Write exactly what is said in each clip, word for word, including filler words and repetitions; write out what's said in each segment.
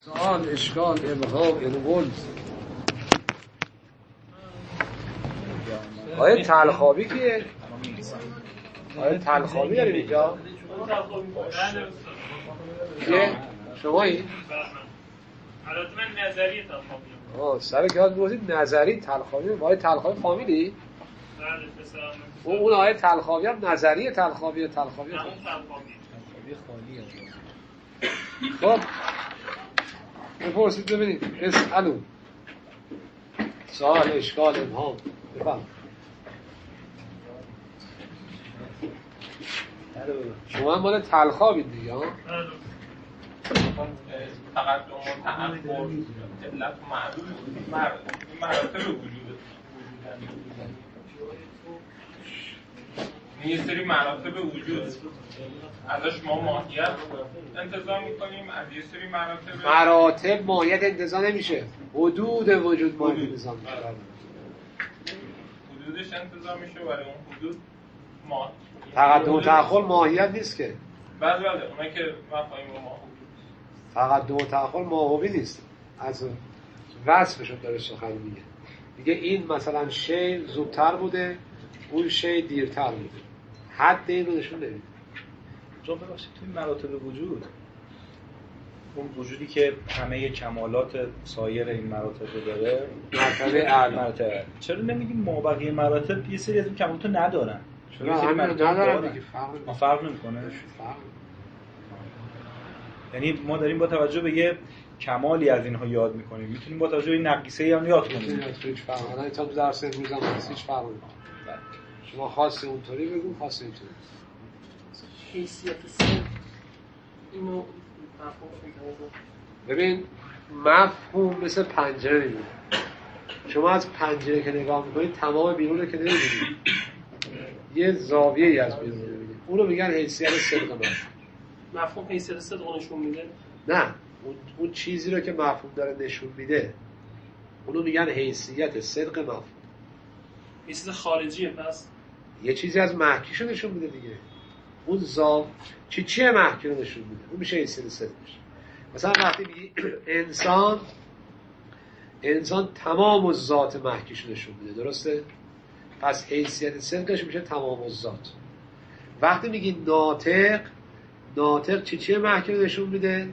سوال اشکال ابهام انولز آیا تلخابی کیه؟ آیا تلخابی داریم اینجا؟ کیه؟ شمایی؟ البته من نظری تلخابی آه سر که ها بگوزید نظری تلخابی آیا تلخابی فامیلی؟ بله بسیار اون اون آیه تلخابی هم نظریه تلخابی تلخابی همون تلخابی خالیه. خب بپرسید ببینید اسألو سوال اشکال ابهام بفهم شما هم مال تلخابید دیگه ها تقدم و تأخر علت معلوم مراتب وجوده یه سری مراتب وجود ازش ما ماهیت انتظار میکنیم از یه سری مراتب مراتب ماهیت انتظار نمیشه حدود وجود ماهیت انتظار میشه حدودش انتظار میشه برای اون حدود ما تقدم و تأخر ماهیت نیست که بله بله اونایی که مفاهیم ما تقدم و تأخر ماهوی نیست از وصفشو داره سخن میگه میگه این مثلا شی زودتر بوده اون شی دیرتر بوده حد این رو نشون نمیده چون ببخشید توی مراتب وجود اون وجودی که همه کمالات سایر این مراتب رو داره مرتبه اعلی مراتب چرا نمیگیم ما بقیه مراتب یه سری از این کمالات رو ندارن چرا همین رو ندارن دیگه فرق فرق نمیکنه فرق یعنی ما داریم با توجه به یه کمالی از اینها یاد میکنیم میتونیم با توجه به این نقیصه‌ای هم یاد کنیم هیچ فرق نه تا درس امروز هم هیچ فرق نمیکنه شما خاص اونطوری بگو خاص اینطوری حیثیت سه اینو مفهوم می‌کنه ببین مفهوم مثل پنجره میمونه شما از پنجره که نگاه میکنید تمام بیرون رو که نمیبینید یه زاویه‌ای از بیرون میبینید اون رو میگن حیثیت صدق مفهوم مفهوم حیثیت صدق نشون میده نه اون, اون چیزی رو که مفهوم داره نشون میده اونو میگن حیثیت صدق مفهوم یه چیز خارجیه پس یه چیزی از محکیشو نشون میده دیگه اون زاو چی چیه محکی رو نشون میده اون میشه حیثیت صدقش مثلا وقتی میگی انسان انسان تمام الذات محکیش رو نشون میده درسته پس حیثیت صدقش میشه تمام الذات وقتی میگی ناطق ناطق چی چیه محکی رو نشون میده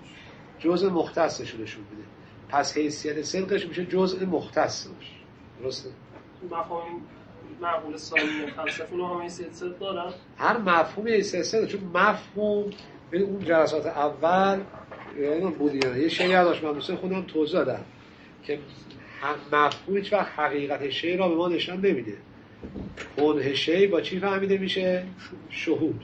جزء مختصش رو نشون میده پس حیثیت صدقش میشه جزء مختصش درسته مفاهیم معقول ثانیه فلسفه رو هم حیثیت صدق دارن هر مفهومی حیثیت صدق چون مفهوم ببین اون جلسات اول یادم بود یه شیعه داشت من مثلا خودم توضیح دادم که مفهوم هیچ وقت حقیقت شیء را به ما نشان نمیده کنه شیء با چی فهمیده میشه شهود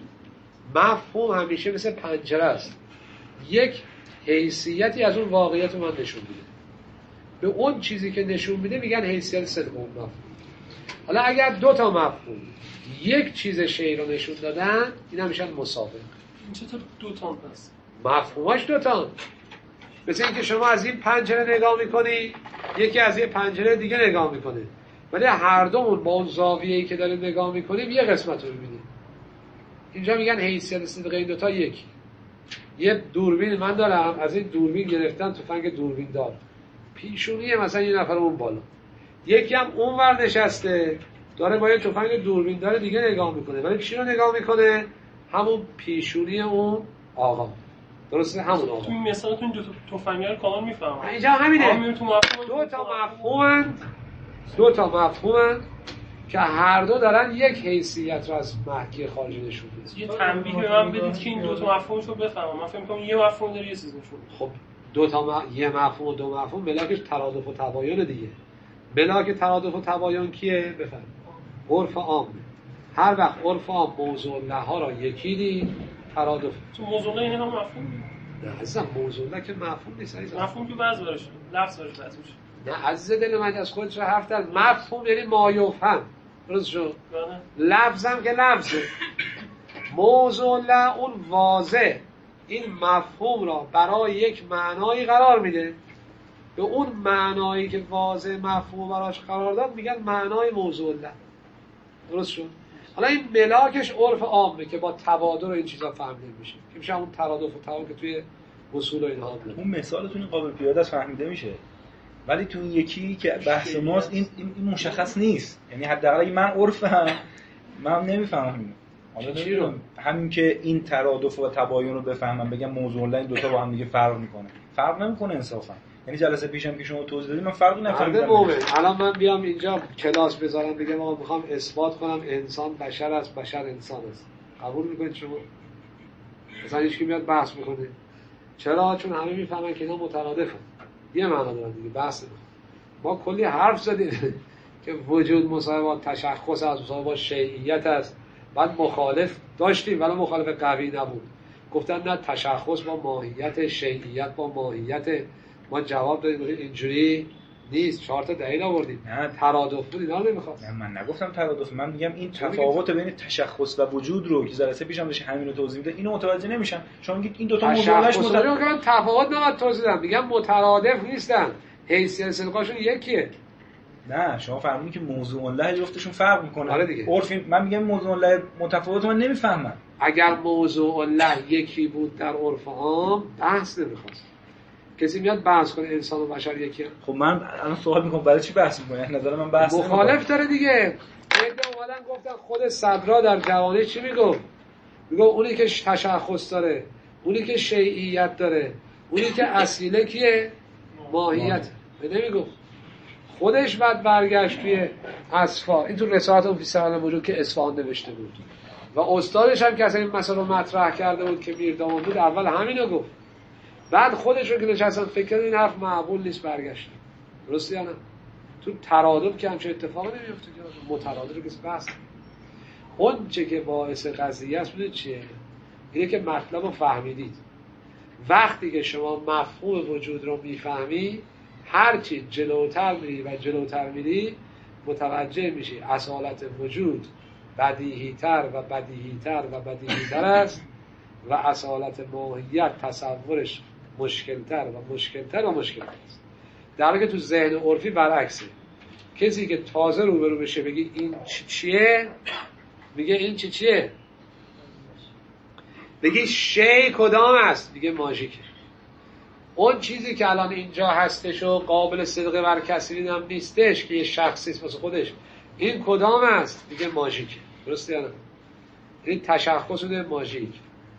مفهوم همیشه مثل پنجره است یک حیثیتی از اون واقعیت رو من نشون میده به اون چیزی که نشون میده میگن حیثیت صدق اون مفهوم حالا اگر دو تا مفهوم یک چیز شیء رو نشون دادن اینا میشن مساوی این چطور دو تا پس مفهوماش دو تا مثل اینکه شما از این پنجره نگاه میکنی یکی از یه پنجره دیگه نگاه میکنه ولی هر دومون با اون زاویه‌ای که داریم نگاه میکنیم یه قسمت رو میبینیم اینجا میگن حیثیت صدق این دوتا یکی یه دوربین من دارم از این دوربین گرفتن تفنگ دوربین دار پیشونیه مثلا یه نفر اون بالا یکی هم اون ور نشسته داره با یه تفنگ دوربین داره دیگه نگاه میکنه ولی چی رو نگاه میکنه همون پیشونی اون آقا درسته همون آقا تو مثالتون دو تا تفنگ‌ها رو کامل میفهمم اینجا همینه تو مفهوم دو تا مفهومند دو تا مفهومند که هر دو دارن یک حیثیت رو از محکی خارجی نشون میدن یه تنبیه به من بدید که این دو تا مفهومش رو بفهمم من فکر می‌کنم یه مفهوم داره یه چیز نشون میده خب دو تا م... یه مفهوم و دو مفهوم ملاکش ترادف و تباین دیگه ملاک ترادف و تباین کیه بفهم عرف عام هر وقت عرف عام موضوع لها را یکی دید ترادف تو موضوع این هم مفهوم نه عزیزم موضوع له که مفهوم نیست عزیزم مفهوم که بعض برش لفظ برش بعض میشه نه عزیز دل من از خودش حرف در مفهوم یعنی ما یفهم درست شد لفظم که لفظه موضوع له اون واضح این مفهوم را برای یک معنایی قرار میده به اون معنایی که واضح مفهوم براش قرار داد میگن معنای موضوع له درست شد حالا این ملاکش عرف عامه که با تبادر این چیزا فهمیده میشه که میشه همون ترادف و تبادل که توی اصول و اینها بود. اون مثالتون این قابل پیاده است، فهمیده میشه، ولی تو این یکی که بحث ماست این این مشخص نیست. یعنی حداقل اگه من عرفم من نمیفهمم. حالا چی رو؟ همین که این ترادف و تباین رو بفهمم بگم موضوع الله این دوتا با هم دیگه فرق میکنه، فرق نمیکنه انصافا. یعنی جلسه پیشم که شما توضیح دادید من فرقی نفهمیدم. مومن الان من بیام اینجا کلاس بذارم بگم آقا میخوام اثبات کنم انسان بشر است، بشر انسان است، قبول میکنید شما؟ مثلا هیچ کی میاد بحث میکنه. چرا؟ چون همه میفهمن که اینا مترادفن. یه معنا دارن دیگه، بحث نمی‌کنه. ما کلی حرف زدیم که وجود مساوی با تشخص از مساوی با شیعیت است. بعد مخالف داشتیم ولی مخالف قوی نبود. گفتن نه تشخص با ماهیت، شیعیت با ماهیت. ما جواب دادیم اینجوری نیست، چهار تا دلیل آوردیم. ترادف بود، اینا رو نمیخواست. نه من نگفتم ترادف، من میگم این تفاوت بین تشخص و وجود رو که جلسه پیشم داشت همین رو توضیح میده، اینو متوجه نمیشم. شما میگید این دو تا موضوعش مترادف، تفاوت نباید توضیح بدم. میگم مترادف نیستن، حیثیت صدقاشون یکیه. نه شما فرمودید که موضوع الله جفتشون فرق میکنه. آره دیگه. عرف من میگم موضوع الله متفاوت، من نمیفهمم. اگر موضوع الله یکی بود در عرف عام بحث نمیخواست. کسی میاد بحث کنه انسان و بشر یکیه. خب من الان سوال میکنم برای چی بحث میکنه؟ نظر من بحث مخالف داره دیگه. ایده اومدن گفتن خود صدرا در جوانی چی میگفت؟ میگفت اونی که تشخص داره، اونی که شیعیت داره، اونی که اصیله کیه؟ ماهیت. نمیگفت. خودش بعد برگشت توی اصفا، این تو رسالت اون فی سوال وجود که اصفهان نوشته بود و استادش هم که اصلا این مسئله رو مطرح کرده بود که میرداماد بود، اول همینو گفت. بعد خودش رو که نشستن فکر کرد این حرف معقول نیست، برگشت. درسته یا نه؟ تو ترادف که همچه اتفاقی نمیفته که مترادف رو کسی بحث. اون چه که باعث قضیه است بوده چیه؟ اینه که مطلب رو فهمیدید. وقتی که شما مفهوم وجود رو میفهمی، هرچی جلوتر میری و جلوتر میری متوجه میشی اصالت وجود بدیهی‌تر و بدیهی‌تر و بدیهی‌تر است و اصالت ماهیت تصورش مشکلتر و مشکلتر و مشکلتر است. در حالی که تو ذهن عرفی برعکسه. کسی که تازه روبرو بشه بگی این چی چیه، میگه این چی چیه، بگی شی کدام است، میگه ماژیکه. اون چیزی که الان اینجا هستش و قابل صدقه بر کسی هم نیستش که یه شخصی است واسه خودش، این کدام است، میگه ماژیکه. درسته یا نه؟ این تشخص میده به ماژیک،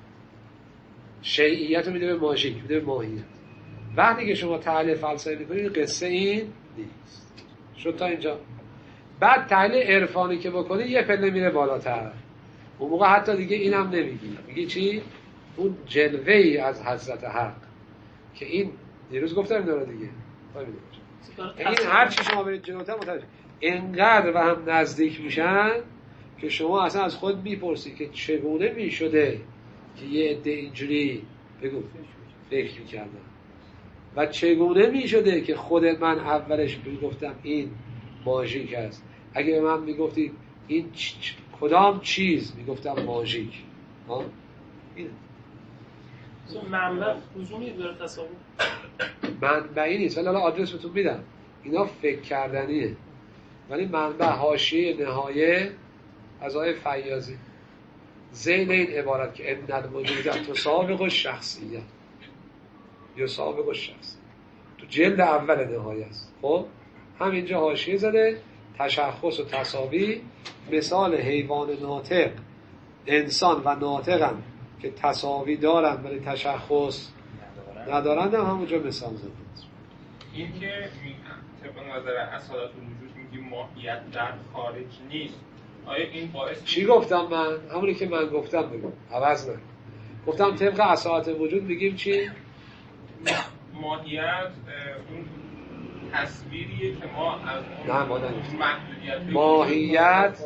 شیعیت رو میده به ماژیک، میده به ماهیت. وقتی که شما تحلیل فلسفی میکنید قصه این نیست. شد تا اینجا. بعد تحلیل عرفانی که بکنی یه پله میره بالاتر. اون موقع حتی دیگه اینم نمیگی، میگی چی؟ اون جلوه ای از حضرت حق که این دیروز گفتم داره دیگه. این هر چی شما برید جلوتر متوجه اینقدر و هم نزدیک میشن که شما اصلا از خود میپرسی که چگونه میشده که یه عده اینجوری بگو فکر میکردن و چگونه میشده که خود من اولش میگفتم این ماژیک است. اگه به من میگفتی این چ... چ... کدام چیز، میگفتم ماژیک. ها این منبع لزومی داره تصاویر منبعی نیست، ولی حالا آدرس بهتون میدم. اینا فکر کردنیه، ولی منبع حاشیه نهایه از آیه فیاضی ذیل این عبارت که ان الوجود تسابق الشخصیت یا سابق الشخص تو جلد اول نهایه است. خب همینجا حاشیه زده تشخص و تساوی، مثال حیوان ناطق، انسان و ناطقن که تساوی دارن ولی تشخص ندارن، هم همونجا مثال زده. این که طبق نظر اصالت الوجود میگی ماهیت در خارج نیست، آیا این باعث چی گفتم من؟ همونی که من گفتم بگم، عوض نکن. گفتم طبق اصالت وجود میگیم چی؟ ماهیت اون تصویریه که ما از نه ما محدودیت ماهیت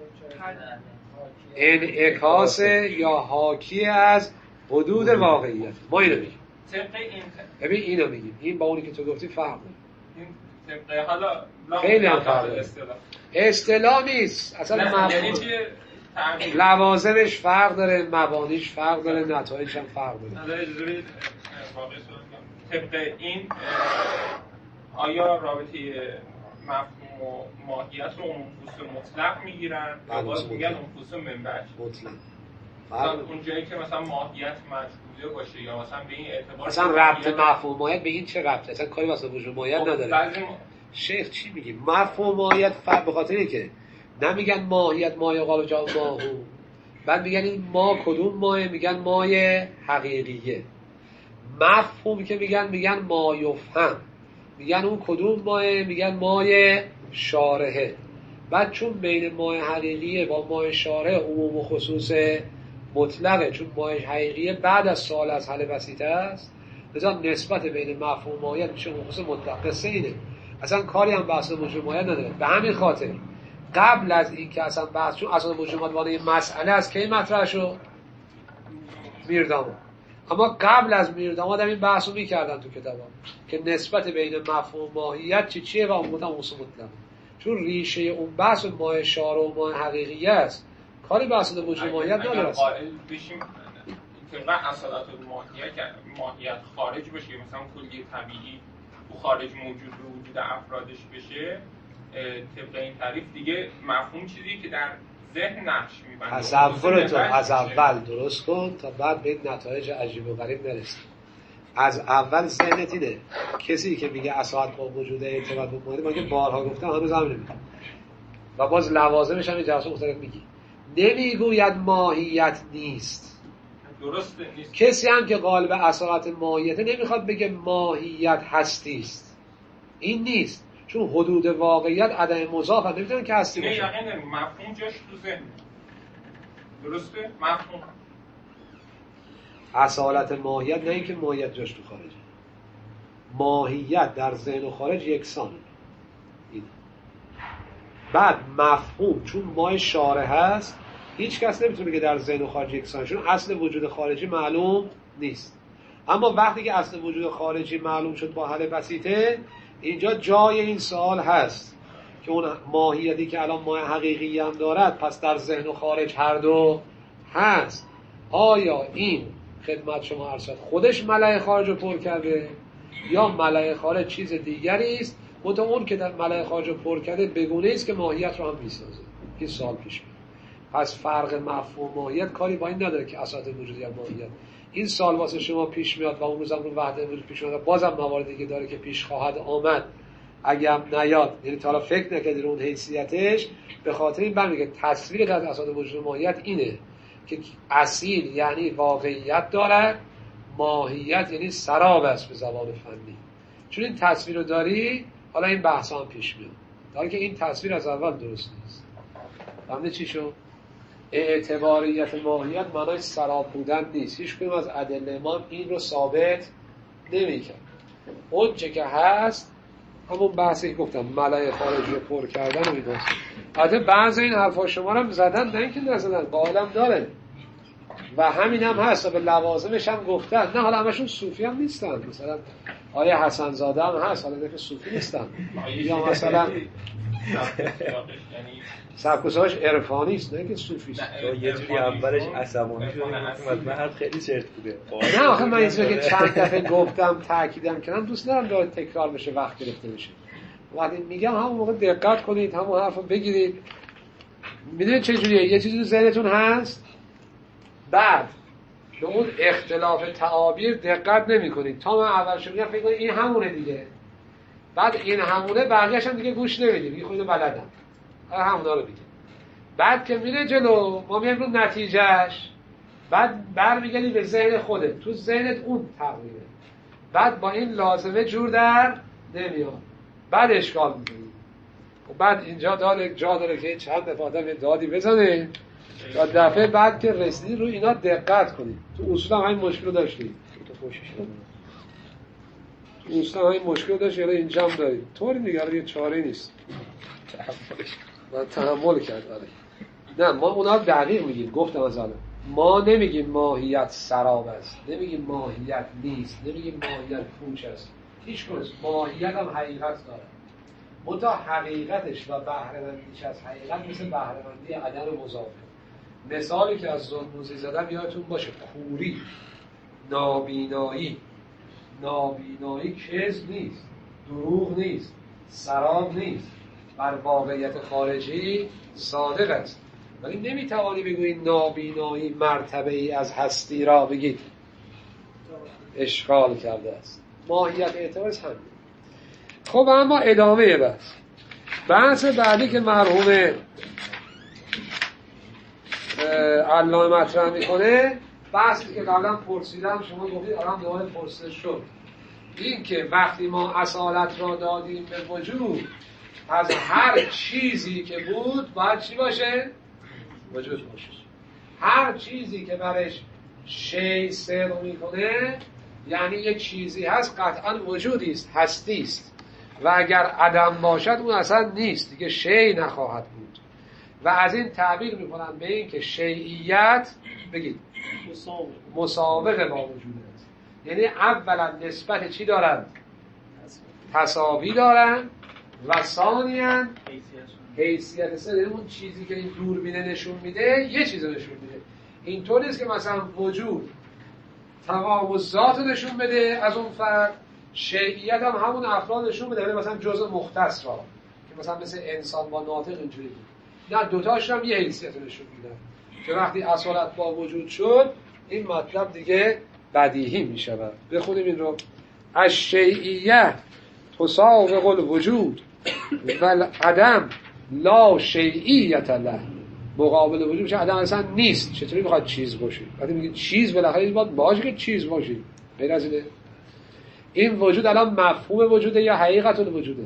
انعکاس یا حاکی از حدود واقعیت. ما اینو میگیم. طبق این ببین اینو میگیم. این با اونی که تو گفتی فرق داره. این طبق حالا خیلی هم فرق داره. اصطلاح نیست اصلا، مفهوم لوازمش فرق داره، مبانیش فرق داره، نتایجش هم فرق داره. طبق این آیا رابطه مفهوم و ماهیت رو انفوس مطلق میگیرن یا باز میگن انفوس منبعش؟ مطلق. مثلا اون جایی که مثلا ماهیت مجهوله باشه یا مثلا به این اعتبار مثلا ربط مفهوم ماهیت به این چه ربطه؟ اصلا کاری واسه وجود ماهیت نداره. بعضی م... شیخ چی میگی؟ مفهوم ماهیت فرق به خاطر اینه که نمیگن ماهیت مایه قال جا ماهو، بعد میگن این ما کدوم مایه؟ میگن مایه حقیقیه. مفهوم که میگن میگن ما یفهم، میگن اون کدوم مایه؟ میگن مایه شارحه. بعد چون بین مایه حقیقیه با مایه شارحه عموم و خصوص مطلقه، چون مایه حقیقیه بعد از سوال از حل بسیطه است، لذا نسبت بین مفهوم مایه میشه عموم خصوص مطلق. قصه اینه، اصلا کاری هم بحث وجود مایه نداره. به همین خاطر قبل از این که اصلا بحث، چون اصلا وجود مایه مسئله از کی مطرح شد؟ میرداماد. اما قبل از میرداماد هم این بحث رو میکردن تو کتابا که نسبت بین مفهوم ماهیت چی چیه و عموم خصوص مطلق، چون ریشه اون بحث مایه شارع و مایه حقیقیه است، کاری بحث وجود ماهیت نداره. اگر قائل بشیم که من اصالت ماهیت ماهیت خارج باشه، مثلا کلی طبیعی و خارج موجود به وجود افرادش بشه، طبق این تعریف دیگه مفهوم چیزی که در ذهن نقش میبنده. تصور تو از اول درست کن تا بعد به نتایج عجیب و غریب نرسی. از اول ذهنت اینه کسی که میگه اصالت با وجود ارتباط با ماهیت، ما که بارها گفتم هنوز هم نمیگم و باز لوازمش هم این جلسه مختلف میگی، نمیگوید ماهیت نیست. درسته نیست. کسی هم که قالب اصالت ماهیت نمیخواد بگه ماهیت هستی است. این نیست، چون حدود واقعیت عدم مضاف هم نمیتونن که هستی باشه. نه یقین داریم مفهوم جاش تو ذهن. درسته؟ مفهوم اصالت ماهیت نه اینکه ماهیت جاش تو خارجه. ماهیت در ذهن و خارج یکسانه. این. بعد مفهوم چون مای شارع هست، هیچ کس نمیتونه بگه در ذهن و خارج یکسانه، چون اصل وجود خارجی معلوم نیست. اما وقتی که اصل وجود خارجی معلوم شد با حل بسیطه، اینجا جای این سوال هست که اون ماهیتی که الان مایه حقیقی هم دارد پس در ذهن و خارج هر دو هست. آیا این خدمت شما عرض شد خودش ملأ خارج رو پر کرده یا ملأ خارج چیز دیگری است؟ منتها اون که در ملأ خارج رو پر کرده بگونه است که ماهیت رو هم میسازه. این سوال پیش میاد. پس فرق مفهوم ماهیت کاری با این نداره که اساس وجودی یا ماهیت. این سال واسه شما پیش میاد و اون روزم رو وحدت وجود پیش میاد، بازم موارد دیگه داره که پیش خواهد آمد اگه هم نیاد، یعنی تا حالا فکر نکردید اون حیثیتش. به خاطر این برمیگه تصویر در اساس وجود ماهیت اینه که اصیل یعنی واقعیت داره، ماهیت یعنی سراب است به زبان فنی. چون این تصویر رو داری، حالا این بحث هم پیش میاد، در که این تصویر از اول درست نیست. فهمیدی چی شد؟ اعتباریت ماهیت معنای سراب بودن نیست. هیچ کدوم از ادله ما این رو ثابت نمی‌کنه. اون چه که هست همون بحثی که گفتم ملأ خارجی رو پر کردن و ایناست. البته بعضی این حرفا شما رو هم زدن، نه اینکه نزدن، قائلم داره و همین هم هست و به لوازمش هم گفتن. نه حالا همشون صوفی هم نیستن، مثلا آیه حسن زاده هم هست، حالا نه که صوفی نیستن، یا مثلا سرکوساش عرفانی است، نه که صوفی است. یه جوری اولش عصبانی شد، مثلا حرف خیلی چرت بوده. نه آخه من این که چند دفعه گفتم تاکیدم کردم، دوست ندارم داره تکرار بشه، وقت گرفته بشه. وقتی میگم همون موقع دقت کنید، همون حرفو بگیرید. میدونید چه جوریه؟ یه چیزی تو ذهنتون هست، بعد به اون اختلاف تعابیر دقت نمی‌کنید تا من اولش میگم فکر کنید این همونه دیگه، بعد این همونه بقیه‌اش هم دیگه گوش نمیدید، میگه خودم بلدم همونا رو بگید. بعد که میره جلو ما میایم رو نتیجهش، بعد برمیگردی به ذهن خودت، تو ذهنت اون تقریبه، بعد با این لازمه جور در نمیاد، بعد اشکال میکنی. و بعد اینجا داره جا داره که چند دفعه آدم دادی بزنه تا دفعه بعد که رسیدی رو اینا دقت کنی. تو اصول هم همین مشکل رو داشتی، تو خوشش تو اصول هم همین مشکل رو داشتی، یعنی اینجا هم داری طوری نگره یه چاره نیست من تحمل کرد. آره نه ما اونا دقیق میگیم، گفتم از الان ما نمیگیم ماهیت سراب است، نمیگیم ماهیت نیست، نمیگیم ماهیت پوچ است، هیچ کدوم. ماهیت هم حقیقت داره، منتها حقیقتش و بهره‌مندیش از حقیقت مثل بهره‌مندی عدم مضافه. مثالی که از ظلموزی زدم یادتون باشه، کوری، نابینایی. نابینایی کذب نیست، دروغ نیست، سراب نیست، بر واقعیت خارجی صادق است. ولی نمیتوانی بگویی نابینایی مرتبه ای از هستی را بگید اشغال کرده است. ماهیت اعتبارش همین. خب اما ادامه بحث بحث بعدی که مرحوم علامه مطرح میکنه بحثی که قبلا پرسیدم، شما گفتید الان دوباره پرسش شد، این که وقتی ما اصالت را دادیم به وجود، از هر چیزی که بود باید چی باشه؟ وجود باشه. هر چیزی که برش شی صدق میکنه یعنی یک چیزی هست، قطعا وجودی است، هستی است، و اگر عدم باشد اون اصلا نیست دیگه، شی نخواهد بود. و از این تعبیر میکنن به این که شیعیت بگید مسابقه با وجود است، یعنی اولا نسبت چی دارن؟ تساوی دارن، و ثانیاً حیثیت سه، اون چیزی که این دوربینه نشون میده یه چیز نشون میده. اینطور نیست که مثلا وجود تمام و ذات نشون بده از اون فرد، شیعیت هم همون افراد نشون بده، مثلا جزء مختص را که مثلا مثل انسان با ناطق اینجوری بود. نه، دوتاش هم یه حیثیت نشون میدن که وقتی اصالت با وجود شد این مطلب دیگه بدیهی میشود. بخونیم این رو. الشیعیه تسابق الوجود والعدم لا شیعیت له. مقابل وجود میشه عدم اصلا نیست. چطوری میخواد چیز باشه؟ وقتی میگه چیز بالاخره باید باشه که چیز باشه. غیر از اینه. این وجود الان مفهوم وجوده یا حقیقت الوجوده؟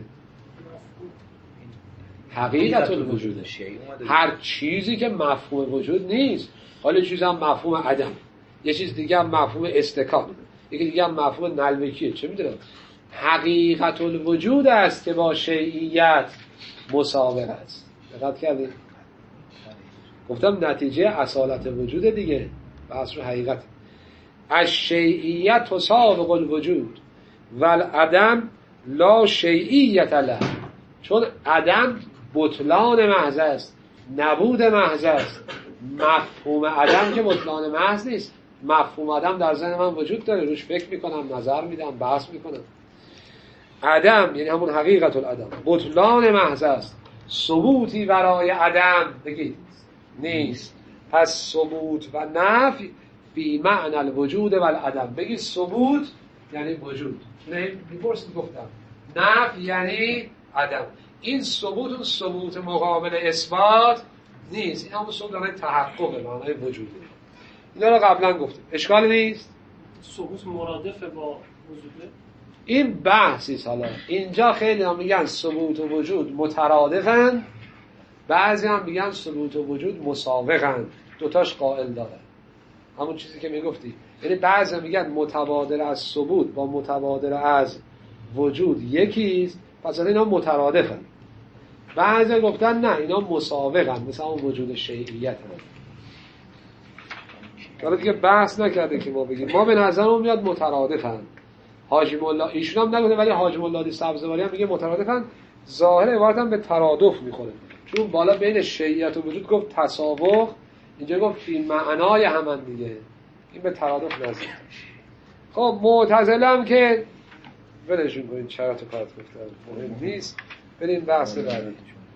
حقیقت الوجوده. هر چیزی که مفهوم وجود نیست، حالا چیز هم مفهوم عدم، یه چیز دیگه هم مفهوم استکان، یکی دیگه هم مفهوم نلبکیه، چه میدونم. حقیقت الوجود است که با شیعیت مسابق است. دقت کردید؟ گفتم نتیجه اصالت وجود دیگه، بحث رو حقیقت. الشیعیت تسابق الوجود والعدم لا شیعیت له. چون عدم بطلان محض است، نبود محض است. مفهوم عدم که بطلان محض نیست. مفهوم عدم در ذهن من وجود داره، روش فکر میکنم، نظر میدم، بحث میکنم. عدم یعنی همون حقیقت العدم، بطلان محض است. ثبوتی برای عدم بگید نیست. پس ثبوت و نفی فی معنی الوجود و العدم. بگید ثبوت یعنی وجود، نه میپرسید گفتم نفی یعنی عدم. این ثبوت اون ثبوت مقابل اثبات نیست، این همون ثبوت برای تحقق معنای وجوده. اینا رو قبلا گفتیم، اشکالی نیست. ثبوت مرادف با وجوده این بحثی است. حالا اینجا خیلی هم میگن ثبوت و وجود مترادفن، بعضی هم میگن ثبوت و وجود مسابقن، دوتاش قائل داره. همون چیزی که میگفتی، یعنی بعضی هم میگن متبادل از ثبوت با متبادل از وجود یکیست، پس اینا مترادفن. بعضی گفتن نه، اینا مسابقن، مثل اون وجود شیعیت هم. حالا دیگه بحث نکرده که ما بگیم، ما به نظرمون میاد مترادفن. حاجی مولا ایشون هم نگفته، ولی حاجی مولا سبزواری هم میگه مترادفن. ظاهر عبارت هم به ترادف میخوره، چون بالا بین شیعیت و وجود گفت تسابق، اینجا گفت فی معنای همان دیگه، این به ترادف نزدیک. خب معتزله هم که ولشون کنید، شرط و کارت گفتن مهم نیست. بریم بحث بعدی.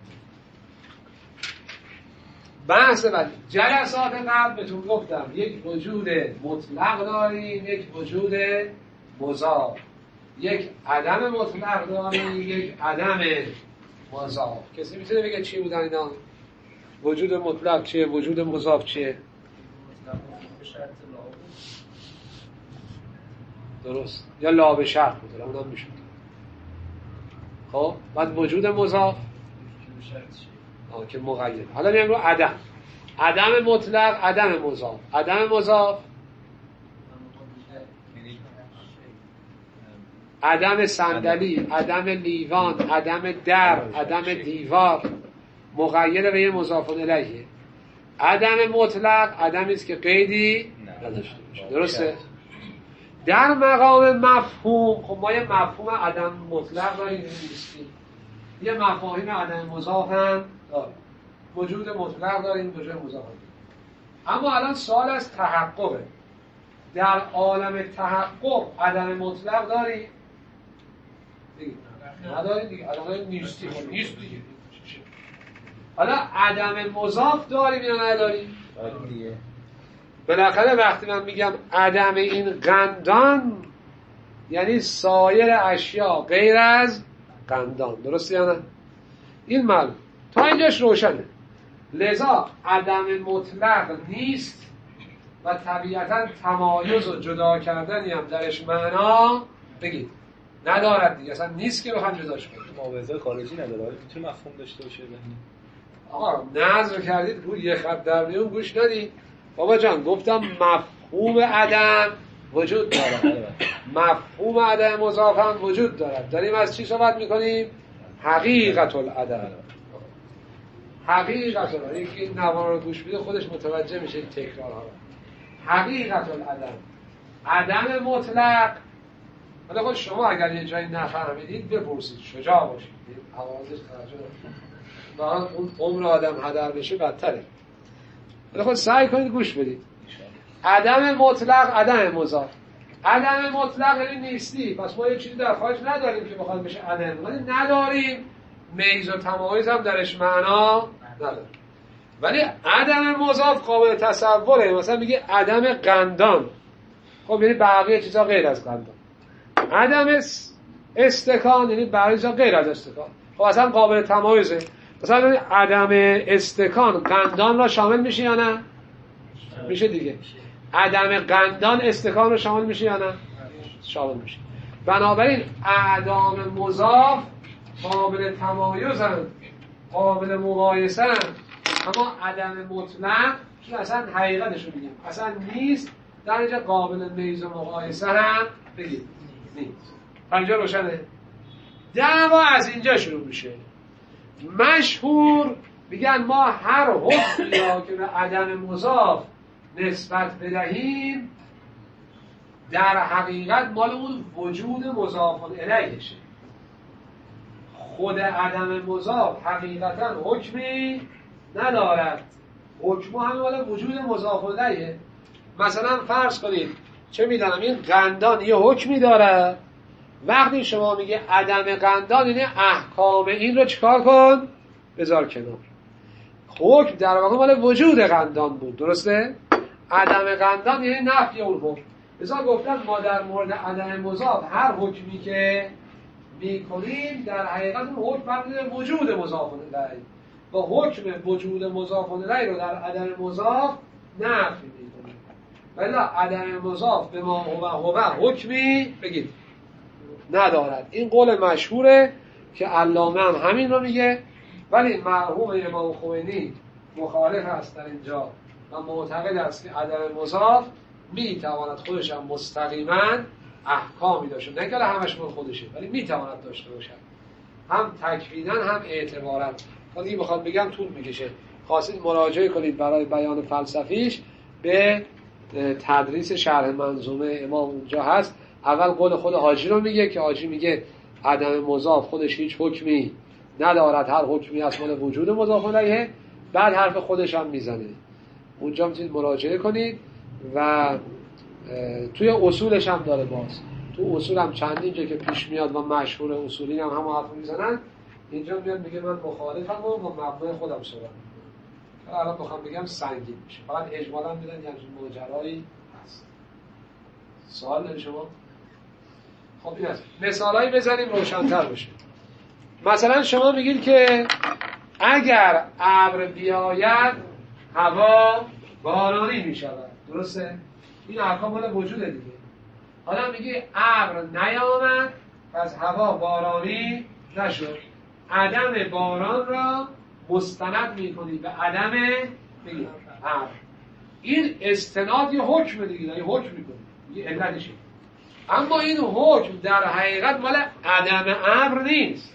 بحث بعدی جلسات قبل بهتون گفتم یک وجود مطلق داریم، یک وجود مضاف، یک عدم مطلق داریم، یک عدم مضاف. کسی میتونه بگه چی بودن اینا؟ وجود مطلق چیه؟ وجود مضاف چیه؟ درست، یا لا به شرط بوده، اونم میشود. خب بعد وجود مضاف آه که مقید. حالا میگم رو عدم، عدم مطلق، عدم مضاف. عدم مضاف عدم صندلی، عدم لیوان، عدم در، عدم دیوار، مقید به یه مضاف الیه. عدم مطلق عدمی است که قیدی نداشته باشه. درسته؟ در مقام مفهوم، خب ما یه مفهوم عدم مطلق داریم نیستیم، یه مفاهیم عدم مضاف هم داریم، وجود مطلق داریم، وجود مضاف داریم. اما الان سوال از تحققه. در عالم تحقق عدم مطلق داریم؟ دیگه نداریم دیگه، عدم نیستی، خب نیست دیگه. حالا عدم مضاف داریم یا نداریم؟ داریم دیگه. بالاخره وقتی من میگم عدم این قندان یعنی سایر اشیا غیر از قندان، درسته یا نه؟ این معلوم تا اینجاش روشنه. لذا عدم مطلق نیست و طبیعتا تمایز و جدا کردنی هم درش معنا بگید ندارد دیگه، اصلا نیست که بخوام جداش کنیم. معاوضه خارجی نداره، میتونه مفهوم داشته باشه ذهنی. آقا نظر کردید روی یه خط در میون گوش ندید. بابا جان گفتم مفهوم عدم وجود دارد، مفهوم عدم مضاف هم وجود دارد. داریم از چی صحبت میکنیم؟ حقیقت العدم. حقیقت العدم، یکی این نوار رو گوش میده خودش متوجه میشه این تکرارها رو. حقیقت العدم، عدم مطلق. ولی خود شما اگر یه جایی نفهمیدید بپرسید، شجاع باشید، حواسش توجه دارید. واقعا اون عمر آدم هدر بشه بدتره. ولی خود سعی کنید گوش بدید. عدم مطلق، عدم مضاف. عدم مطلق یعنی نیستی، پس ما یه چیزی در خارج نداریم که بخواد بشه عدم، ولی نداریم میز و تمایز هم درش معنا نداره. ولی عدم مضاف قابل تصوره. مثلا میگه عدم قندان، خب یعنی بقیه چیزا غیر از قندان. عدم استکان یعنی بقیه چیزا غیر از استکان، خب اصلا قابل تمایزه. مثلا عدم استکان قندان را شامل میشه یا نه؟ میشه دیگه. عدم قندان استکان رو شامل میشه یا نه؟ شامل میشه. بنابراین اعدام مضاف قابل تمایزن، قابل مقایسن، اما عدم مطلق که اصلا حقیقتشو میگیم اصلا نیست، در اینجا قابل میز و مقایسه هم بگید نیست. اینجا روشنه؟ دعوا از اینجا شروع میشه. مشهور میگن ما هر حکمی را که به عدم مضاف نسبت بدهیم در حقیقت مال اون وجود مضاف الیهشه. خود عدم مضاف حقیقتا حکمی ندارد، حکم همه مال وجود مضاف الیه. مثلا فرض کنید چه میدونم این قندان یه حکمی داره، وقتی شما میگه عدم قندان یعنی احکام این رو چیکار کن؟ بذار کنار. حکم در واقع مال وجود قندان بود، درسته؟ عدم قندان یعنی نفی اون حکم. بذار گفتن ما در مورد عدم مضاف هر حکمی که میکنیم در حقیقت اون حکم برمی‌گرده وجود مضاف الیه و حکم وجود مضاف الیه رو در عدم مضاف نفی میکنیم. ولی عدم مضاف به ما هو هو حکمی بگید ندارد. این قول مشهوره که علامه هم همین رو میگه، ولی مرحوم امام خمینی مخالف است در اینجا و معتقد است که عدم مضاف میتواند خودش هم مستقیما احکامی داشته، نه که همش مال خودشه ولی میتواند داشته باشد، هم تکوینا هم اعتبارا. ولی این بخواد بگم طول میکشه. خواستید مراجعه کنید برای بیان فلسفیش به تدریس شرح منظومه امام اونجا هست. اول قول خود حاجی رو میگه که حاجی میگه عدم مضاف خودش هیچ حکمی ندارد، هر حکمی از مال وجود مضاف الیه. بعد حرف خودش هم میزنه، اونجا میتونید مراجعه کنید و توی اصولش هم داره. باز تو اصول هم چندین جا که پیش میاد و مشهور اصولی هم هم حرف میزنن، اینجا میاد میگه من مخالفم و با مبنای خودم صحبت میکنم. الان بخوام بگم سنگین میشه، فقط اجمالا میدن یه همچین ماجرایی هست. سوال داری شما؟ خب این هست. مثالایی بزنیم روشن‌تر بشه. مثلا شما میگید که اگر ابر بیاید هوا بارانی میشود، درسته؟ این احکام مال وجوده دیگه. حالا میگه ابر نیامد پس هوا بارانی نشد، عدم باران را مستند میکنی به عدم بگید ابر. این استناد یه حکم دیگه، یه حکم میکنی، یه علتشه. اما این حکم در حقیقت مال عدم ابر نیست،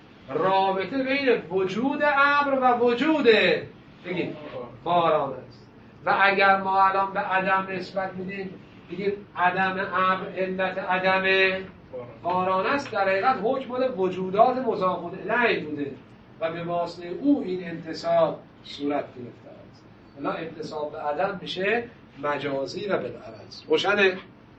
رابطه بین وجود ابر و وجود بگید باران است. و اگر ما الان به عدم نسبت میدیم بگیم عدم ابر علت عدم باران است، در حقیقت حکم مال وجودات مضاف الیه بوده و به واسطه او این انتصاب صورت گرفته است. ولی انتصاب به عدم میشه مجازی و بالعرض. روشنه؟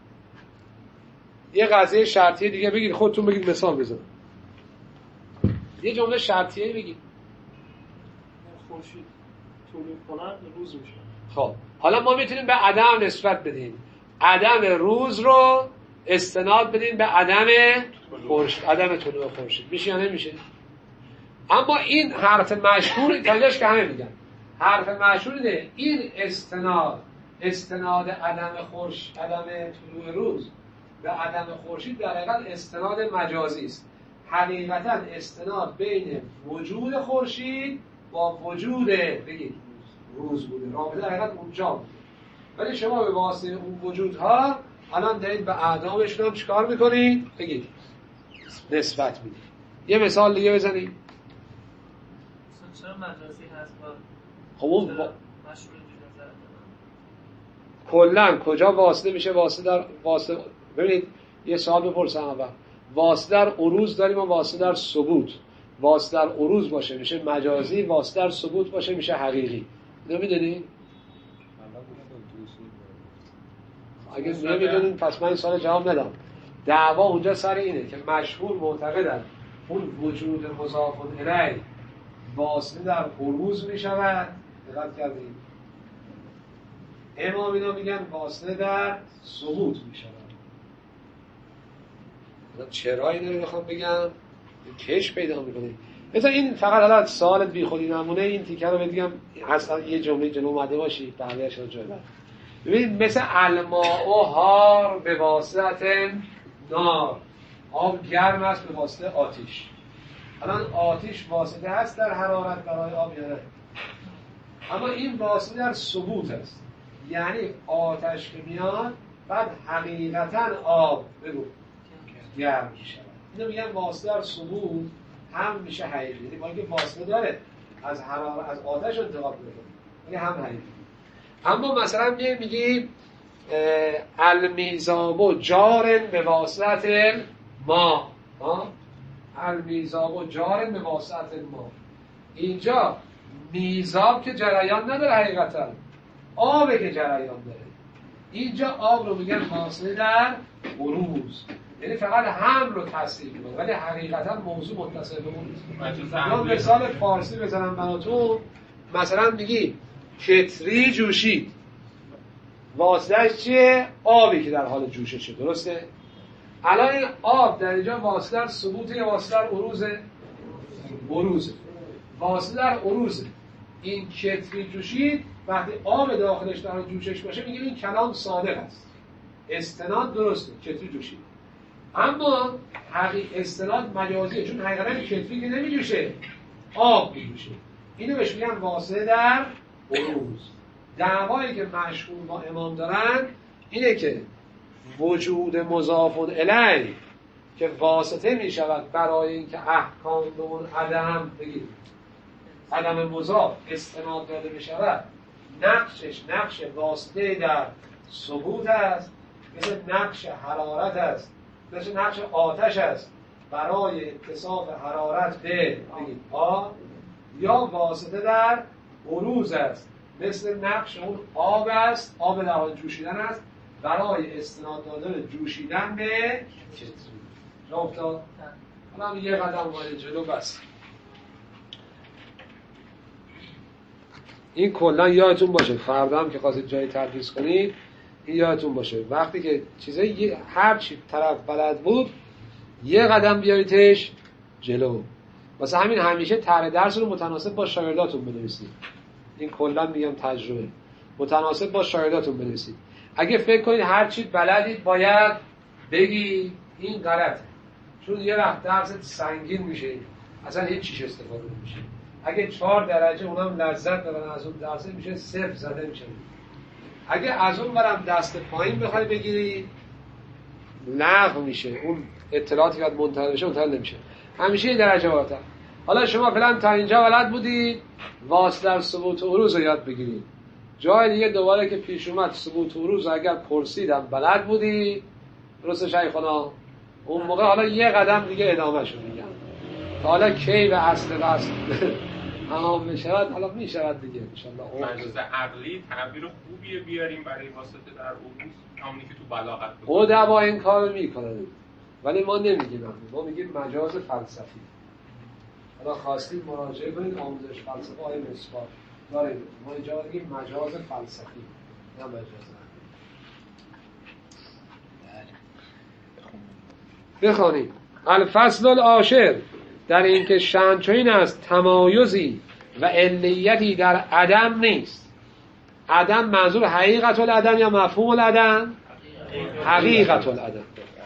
یه قضیه شرطیه دیگه بگید، خودتون بگید، مثال بزنید. یه جمله شرطیه بگید. خورشید طلوع کنن روز میشه. خب حالا ما میتونیم به عدم نسبت بدیم، عدم روز رو استناد بدیم به عدم خورشید، عدم طلوع خورشید. میشه یا نمیشه؟ اما این حرف مشهور تاجاش که همه میگن حرف مشهور اینه، این استناد استناد عدم خورشید، عدم طلوع روز به عدم خورشید در حقیقت استناد مجازی است. حقیقتا استناد بین وجود خورشید با وجود بگید روز بوده، رابطه در حقیقت اونجا بوده. ولی شما به واسطه اون وجودها الان دارید به اعدامشون هم چیکار میکنید؟ بگید نسبت میدید. یه مثال دیگه بزنید. چرا مجازی هست با خب اون با... مشهور دیگه نظر کلا کجا واسطه میشه؟ واسطه در واسطه ببینید یه سوال بپرسم اول. واسطه در عروض داریم و واسطه در ثبوت. واسطه در عروض باشه میشه مجازی، واسطه در ثبوت باشه میشه حقیقی. نمیدونی؟ اگه نمیدونین پس من این سوال جواب ندم. دعوا اونجا سر اینه که مشهور معتقدن اون وجود مضاف الیه واسطه در عروض میشود. دقت کردید؟ امام اینا میگن واسطه در ثبوت میشود. چرا اینو رو بخوام بگم کش پیدا میکنه. مثلا این فقط حالا سوالت بی خودی نمونه، این تیکه رو بگم اصلا یه جمله جلو اومده باشی بقیه‌اش رو جلو. ببینید مثل الماء و هار به واسطه نار، آب گرم است به واسطه آتش. الان آتش واسطه هست در حرارت برای آب یا نه؟ اما این واسطه در ثبوت است، یعنی آتش که میاد بعد حقیقتا آب بگو گرم میشه. اینو میگن واسطه در ثبوت هم میشه حقیقی، یعنی با اینکه واسطه داره از حرارت از آتش انتقال میده ولی هم حقیقی. اما مثلا میگه میگی المیزاب جار به واسطه ما، المیزاب جار به واسطه ما. اینجا میزاب که جریان نداره، حقیقتا آبه که جریان داره. اینجا آب رو میگن واسطه در عروض، یعنی فقط حمل رو تصدیق میکنه ولی حقیقتا موضوع متصل به اون نیست. یا مثال فارسی بزنم براتون، مثلا میگی کتری جوشید، واسطه‌اش چیه؟ آبی که در حال جوششه، درسته؟ الان این آب در اینجا واسطه در ثبوته یا واسطه در عروضه؟ عروضه. واسطه در عروضه. این کتری جوشید وقتی آب داخلش در حال جوشش باشه میگیم این کلام صادق است، استناد درسته، کتری جوشید. اما حقیق استناد مجازیه، چون حقیقتا کتری که نمیجوشه، آب میجوشه. اینو بهش میگن واسطه در عروض. دعوایی که مشهور با امام دارن اینه که وجود مضاف الیه که واسطه میشود برای اینکه احکام به اون عدم بگید عدم مضاف استناد داده بشود، نقشش نقش واسطه در ثبوت است، مثل نقش حرارت است، مثل نقش آتش است برای اتصاف حرارت به بگید آب، یا واسطه در عروض است مثل نقش اون آب است، آب در حال جوشیدن است برای استناد دادن جوشیدن به کتری. جا افتاد؟ حالا هم یه قدم باید جلو بس. این کلا یادتون باشه، فردا هم که خواستید جایی تدریس کنید این یادتون باشه، وقتی که چیزایی هر چی طرف بلد بود یه قدم بیاریدش جلو. واسه همین همیشه طرح درس رو متناسب با شاگرداتون بنویسید. این کلا میگم تجربه، متناسب با شاگرداتون بنویسید. اگه فکر کنید هر چی بلدید باید بگی، این غلطه، چون یه وقت درست سنگین میشه اصلا هیچ چیز استفاده نمیشه. اگه چهار درجه اونم لذت دارن از اون درس میشه صفر زده میشه. اگه از اون برم دست پایین بخوای بگیری لغو میشه، اون اطلاعاتی که منتقل بشه منتقل نمیشه، همیشه یه درجه بالاتر. حالا شما فعلا تا اینجا بلد بودید واسطه در ثبوت و عروض رو یاد بگیرید. جای دیگه دوباره که پیش اومد ثبوت و عروض اگر پرسیدم بلد بودی درست شیخنا، اون موقع حالا یه قدم دیگه ادامه شو میگم. حالا کی به اصل اصل تمام میشود، حالا میشود دیگه ان شاء الله. مجاز عقلی تعبیر خوبیه بیاریم برای واسطه در عروض، همونی که تو بلاغت بود. ادبا این کارو میکنن ولی ما نمیگیم، ما میگیم مجاز فلسفی. حالا خواستید مراجعه کنید آموزش فلسفه های مصباح داره. ما اینجا بگیم مجاز فلسفی نه مجاز بخوانید. الفصل العاشر در این که شأن چنین است تمایزی و علیتی در عدم نیست. عدم منظور حقیقت العدم یا مفهوم العدم؟ حقیقت العدم.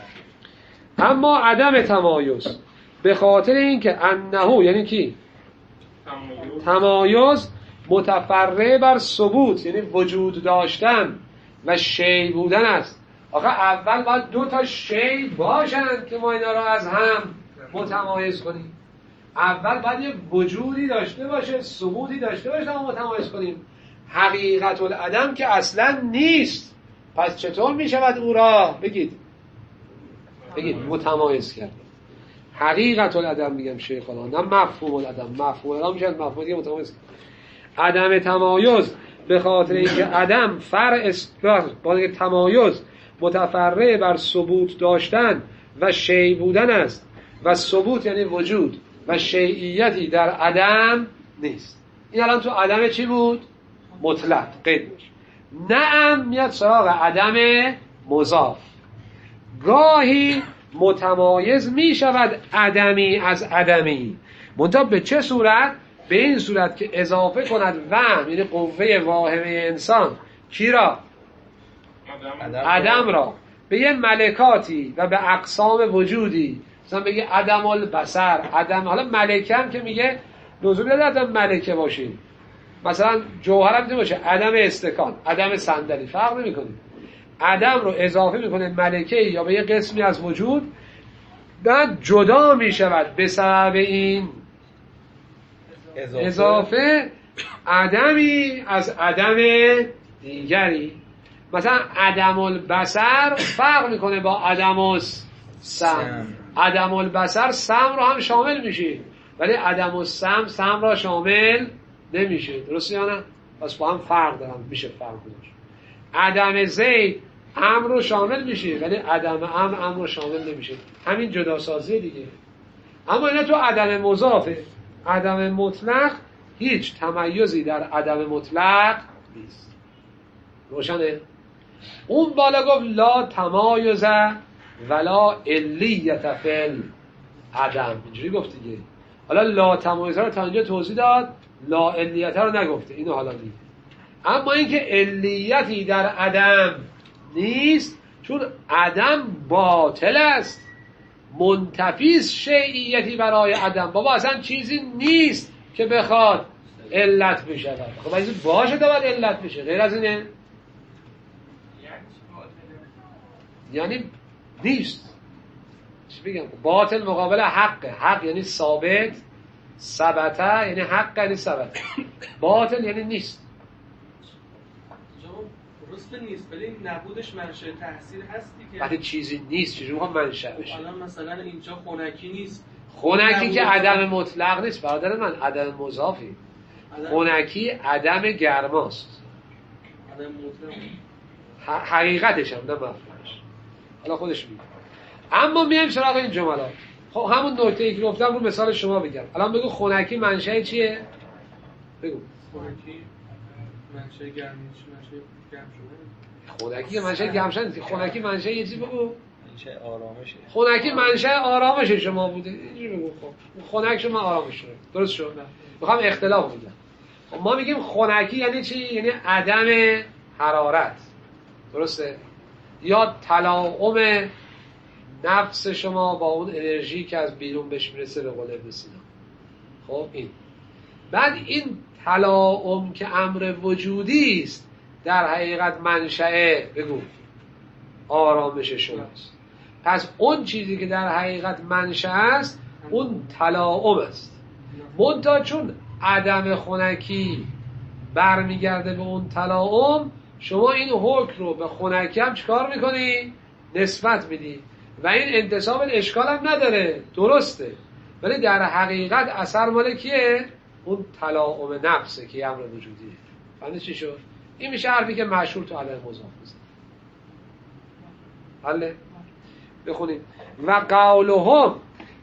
اما عدم تمایز به خاطر اینکه انه یعنی کی؟ تمایز, تمایز متفرع بر ثبوت یعنی وجود داشتن و شی بودن است. آخه اول باید دو تا شی باشن که ما اینا رو از هم متمایز کنیم. اول باید یه وجودی داشته باشه، ثبوتی داشته باشه تا متمایز کنیم. حقیقت العدم که اصلا نیست، پس چطور می شود او را بگید بگید متمایز کرد؟ حقیقت العدم میگم شیخ الله، نه مفهوم العدم. مفهوم العدم میشه مفهوم دیگه متمایز کرد. عدم تمایز به خاطر اینکه عدم فرع است، با تمایز متفرع بر ثبوت داشتن و شی بودن است و ثبوت یعنی وجود و شیعیتی در عدم نیست. این الان تو عدم چی بود؟ مطلق قید میشه. نعم میاد سراغ عدم مضاف. گاهی متمایز می شود عدمی از عدمی، منتها به چه صورت؟ به این صورت که اضافه کند وهم یعنی قوه واهمه انسان کی را؟ عدم, عدم را به یه ملکاتی و به اقسام وجودی. مثلا بگه عدم البصر، عدم، حالا ملکه هم که میگه لزومی نداره عدم ملکه باشه، مثلا جوهر هم باشه عدم استکان، عدم صندلی، فرق نمیکنه. عدم رو اضافه میکنه ملکه یا به یه قسمی از وجود، بعد جدا میشود به سبب این اضافه, اضافه عدمی از عدم دیگری. مثلا عدم البصر فرق میکنه با عدم السمع. عدم البصر سمع رو هم شامل میشه ولی عدم السمع سمع را شامل نمیشه. درسته یا نه؟ پس با هم فرق دارن، میشه فرق داشت. عدم زید امر رو شامل میشه ولی عدم امر امر رو شامل نمیشه. همین جداسازی دیگه. اما اینا تو عدم مضافه. عدم مطلق هیچ تمایزی در عدم مطلق نیست. روشنه؟ اون بالا گفت لا تمایز ولا علیت فی عدم، اینجوری گفت دیگه. حالا لا تمایز رو تا اینجا توضیح داد، لا علیت رو نگفته، اینو حالا میگه. اما اینکه علیتی در عدم نیست چون عدم باطل است، منتفی شیعیتی برای عدم. بابا اصلا چیزی نیست که بخواد علت بشه. خب از باشه تا باید علت بشه، غیر از اینه یعنی نیست. چی بگم؟ باطل مقابل حق. حق یعنی ثابت، ثبته یعنی حق یعنی ثبت. باطل یعنی نیست. درست نیست ولی نبودش منشأ تحصیل هستی که وقتی چیزی نیست چجوری میخوام منشأ بشه؟ الان مثلا اینجا خنکی نیست. خنکی که عدم مطلق نیست برادر من، عدم مضافی. خنکی عدم گرماست. عدم مطلق حقیقتش هم نه مفهومش. حالا خودش میگه. اما میایم سراغ این جملات. خب همون نکته‌ای که گفتم رو مثال شما بگم. الان بگو خنکی منشأ چیه؟ بگو. خنکی منشأ گرمی، منشأ گرم شدن. خنکی که منشأ گرم شدن نیست. خنکی منشأ یه چیزی بگو. منشأ آرامشه. خنکی منشأ آرامش شما بوده. اینجوری بگو. خب خنک شما آرامش شده. درست شد؟ میخوام اختلاف بگم. خب ما میگیم خنکی یعنی چی؟ یعنی عدم حرارت. درسته؟ یا تلاؤم نفس شما با اون انرژی که از بیرون بهش میرسه به قول ابن سینا. خب این بعد این تلاؤم که امر وجودی است در حقیقت منشأ بگو آرامش شماست. پس اون چیزی که در حقیقت منشأ است اون تلاؤم است. منتها چون عدم خنکی برمیگرده به اون تلاؤم، شما این حکم رو به خنکی هم چیکار میکنی؟ نسبت میدی و این انتساب اشکال هم نداره، درسته، ولی در حقیقت اثر مال کیه؟ اون تلاؤم نفسه که امر وجودیه. فهمیدی چی شد؟ این میشه حرفی که مشهور تو علیه مضاف میزنه. حله؟ بخونیم. و قولهم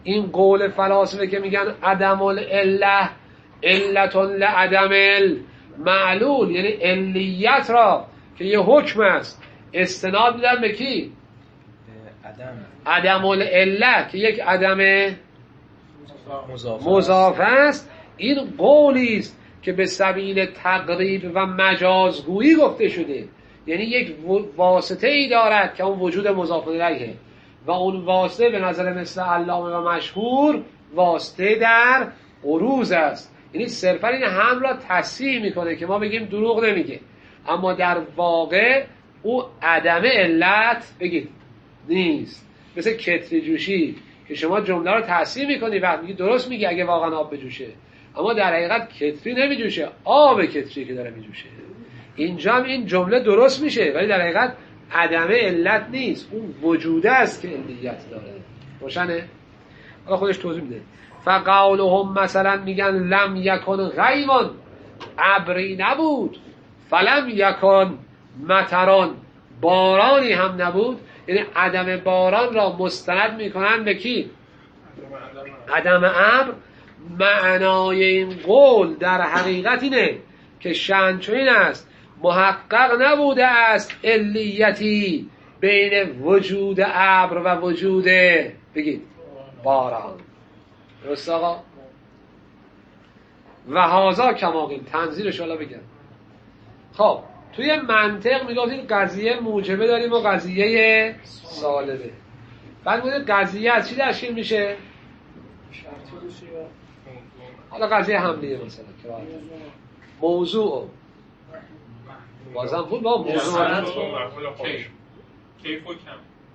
این قول فلاسفه که میگن عدم العله علتون لعدم المعلول، یعنی علیت را که یه حکم است استناد میدن به کی؟ عدم عدم العله که یک عدم مضاف مضاف است. این قولی است که به سبیل تقریب و مجازگویی گفته شده، یعنی یک واسطه ای دارد که اون وجود مضاف الیه و اون واسطه به نظر مثل علامه و مشهور واسطه در عروض است، یعنی صرفا این هم را تصحیح میکنه که ما بگیم دروغ نمیگه، اما در واقع او عدم علت بگید نیست. مثل کتری جوشی که شما جمله رو تصحیح میکنی وقت میگی درست میگی اگه واقعا آب بجوشه، اما در حقیقت کتری نمیجوشه، آب کتری که داره میجوشه. اینجا هم این جمله درست میشه ولی در حقیقت عدم علت نیست، اون وجوده است که علیت داره. روشنه؟ حالا خودش توضیح میده. فقولهم مثلا میگن لم یکن غیمون، ابری نبود، فلم یکن مطران، بارانی هم نبود، یعنی عدم باران را مستند میکنن به کی؟ عدم ابر. معنای این قول در حقیقت اینه که شأن چنین است محقق نبوده است علیتی بین وجود ابر و وجود بگید باران. درست آقا؟ و هازا کماقین تنظیرش حالا بگم. خب توی منطق میگفتیم قضیه موجبه داریم و قضیه سالبه. بعد میگفتیم قضیه از چی تشکیل میشه؟ حالا قضیه حملیه مثلا موضوع بازم بود با موضوع کیف و کم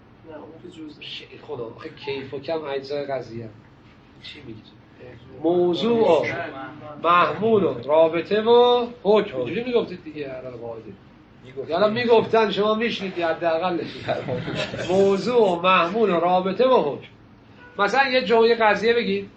خدا کیف و کم اجزای قضیه چی میگید؟ موضوع محمول و رابطه و حکم اینجوری میگفتید دیگه. حالا قاعده یالا میگفتن شما میشنید حداقل موضوع محمول و رابطه و حکم. مثلا یه جمله قضیه بگید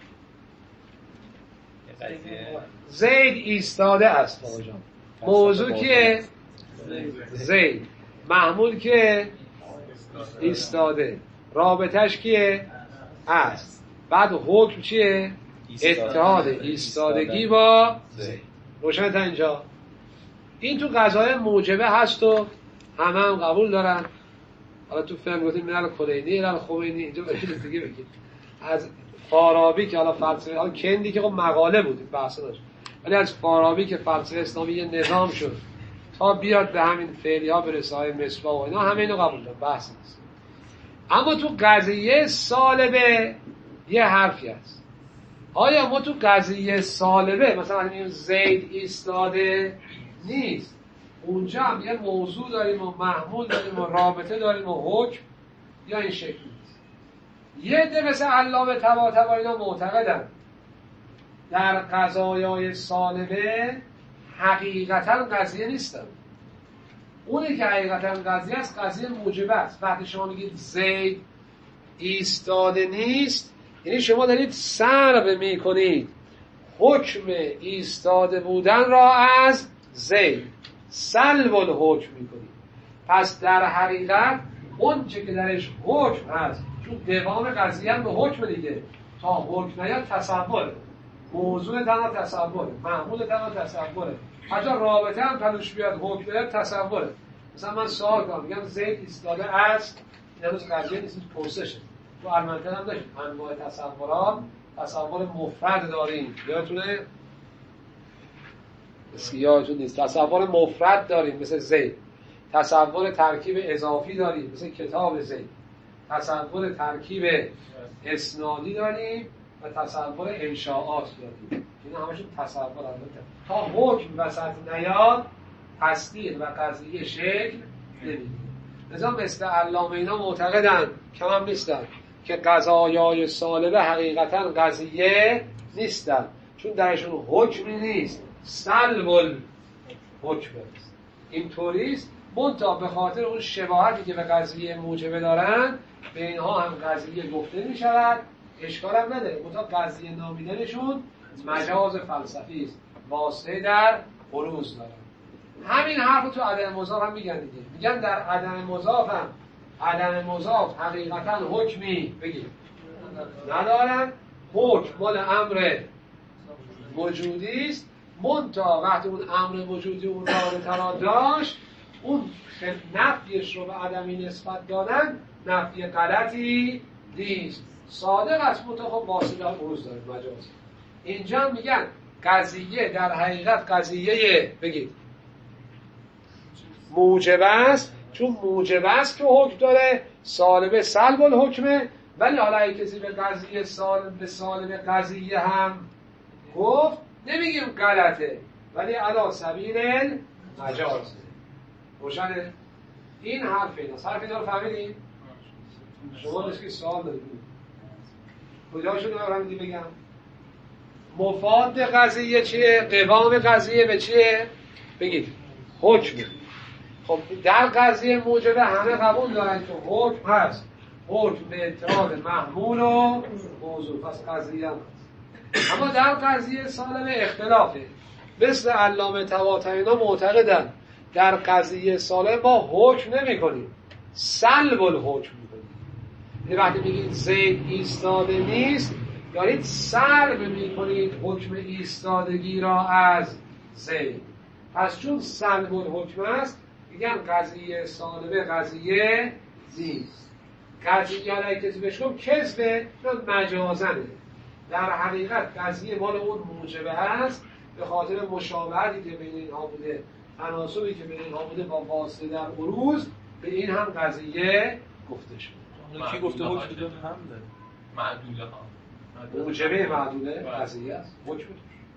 زید ایستاده است آقا جان. موضوع کیه؟ زید. محمول کیه؟ ایستاده. رابطش کیه؟ است. بعد حکم چیه؟ اتحاد ایستادگی با زید. روشن تا اینجا؟ این تو قضای موجبه هست و همه هم قبول دارن. حالا تو فهم گفتیم منال کلینی منال خمینی اینجا بگید دیگه بگید از فارابی که حالا فلسفه، حالا کندی که خب مقاله بود بحث داشت، ولی از فارابی که فلسفه اسلامی یه نظام شد تا بیاد به همین فعلی ها برسه های مصباح و اینا همه اینو قبول دارن، بحث نیست. اما تو قضیه سالبه یه حرفی هست. آیا ما تو قضیه سالبه مثلا میگیم زید ایستاده نیست، اونجا هم یه موضوع داریم و محمول داریم و رابطه داریم و حکم، یا این شکلی نیست؟ یه عده مثل علامه طباطبایی اینا معتقدن در قضایای سالبه حقیقتا قضیه نیستن. اونی که حقیقتا قضیه است قضیه موجبه است. وقتی شما میگید زید ایستاده نیست، یعنی شما دارید سلب میکنید حکم ایستاده بودن را از زید، سلب الحکم میکنید. پس در حقیقت اون چه که درش حکم هست، چون دوام قضیه هم به حکم دیگه، تا حکم نیاد تصوره، موضوع تنها تصوره، محمول تنها تصوره، حتی رابطه هم تلوش بیاد حکم نیاد تصوره. مثلا من سوال کنم میگم زید ایستاده است، این هنوز قضیه نیست، پرسشه. تو المنطق هم داشت انواع تصورات، تصور مفرد داریم، یادتونه؟ اسکی یادتون نیست. تصور مفرد داریم مثل زید، تصور ترکیب اضافی داریم مثل کتاب زید، تصور ترکیب اسنادی داریم و تصور انشاءات داریم. اینا همشون تصور البته تا حکم وسط نیاد تصدیق و قضیه شکل نمیگیره. لذا مثل علامه اینا معتقدن کم هم نیستن که قضایای سالبه حقیقتا قضیه نیستن، چون درشون حکمی نیست، سلب الحکم است. اینطوریست منتها به خاطر اون شباهتی که به قضیه موجبه دارن به اینها هم قضیه گفته می شود، اشکال هم نداره. منتها قضیه نامیدنشون مجاز فلسفی است، واسطه در عروض دارن. همین حرف تو عدم مضاف هم میگن دیگه، میگن در عدم مضاف هم عدم مضاف حقیقتا حکمی بگید ندارن. حکم مال امر وجودی است، منتها وقتی اون امر وجودی اون رابطه را داشت، اون نفیش رو به عدمی نسبت دادن نفی غلطی نیست، صادق است، منتها خب واسطه در عروض داره، مجاز. اینجا میگن قضیه در حقیقت قضیه بگید موجب است، چون موجب است که حکم داره، سالب سلب الحکمه. ولی حالا اگه کسی به قضیه سالب به سالب قضیه هم گفت نمیگیم غلطه، ولی علی سبیل المجاز. روشنه؟ این حرف ایناست. حرف اینا رو فهمیدین؟ شما نیست که سوال دارید کجا شده رو هم بگم؟ مفاد قضیه چیه؟ قوام قضیه به چیه؟ بگید حکم. خب در قضیه موجبه همه قبول دارن که حکم هست، حکم به اتحاد محمول و موضوع، پس قضیه هم هست. اما در قضیه سالم اختلافه، مثل علامه طباطبایی اینا معتقدن در قضیه سالم ما حکم نمی کنیم، سلب الحکم می کنیم. یعنی وقتی میگید زید ایستاده نیست، دارید سلب می کنید حکم ایستادگی را از زید. پس چون سلب الحکم است میگن قضیه سالبه قضیه نیست. قضیه ها را کسی بشکم کذبه مجازنه، در حقیقت قضیه مال اون موجبه هست، به خاطر مشابهتی که بین اینها بوده، تناسبی که بین اینها بوده با واسطه در عروض، به این هم قضیه گفته شد. کی گفته حکم بدون حمله؟ معدوله ها. موجبه معدوله قضیه است. حکم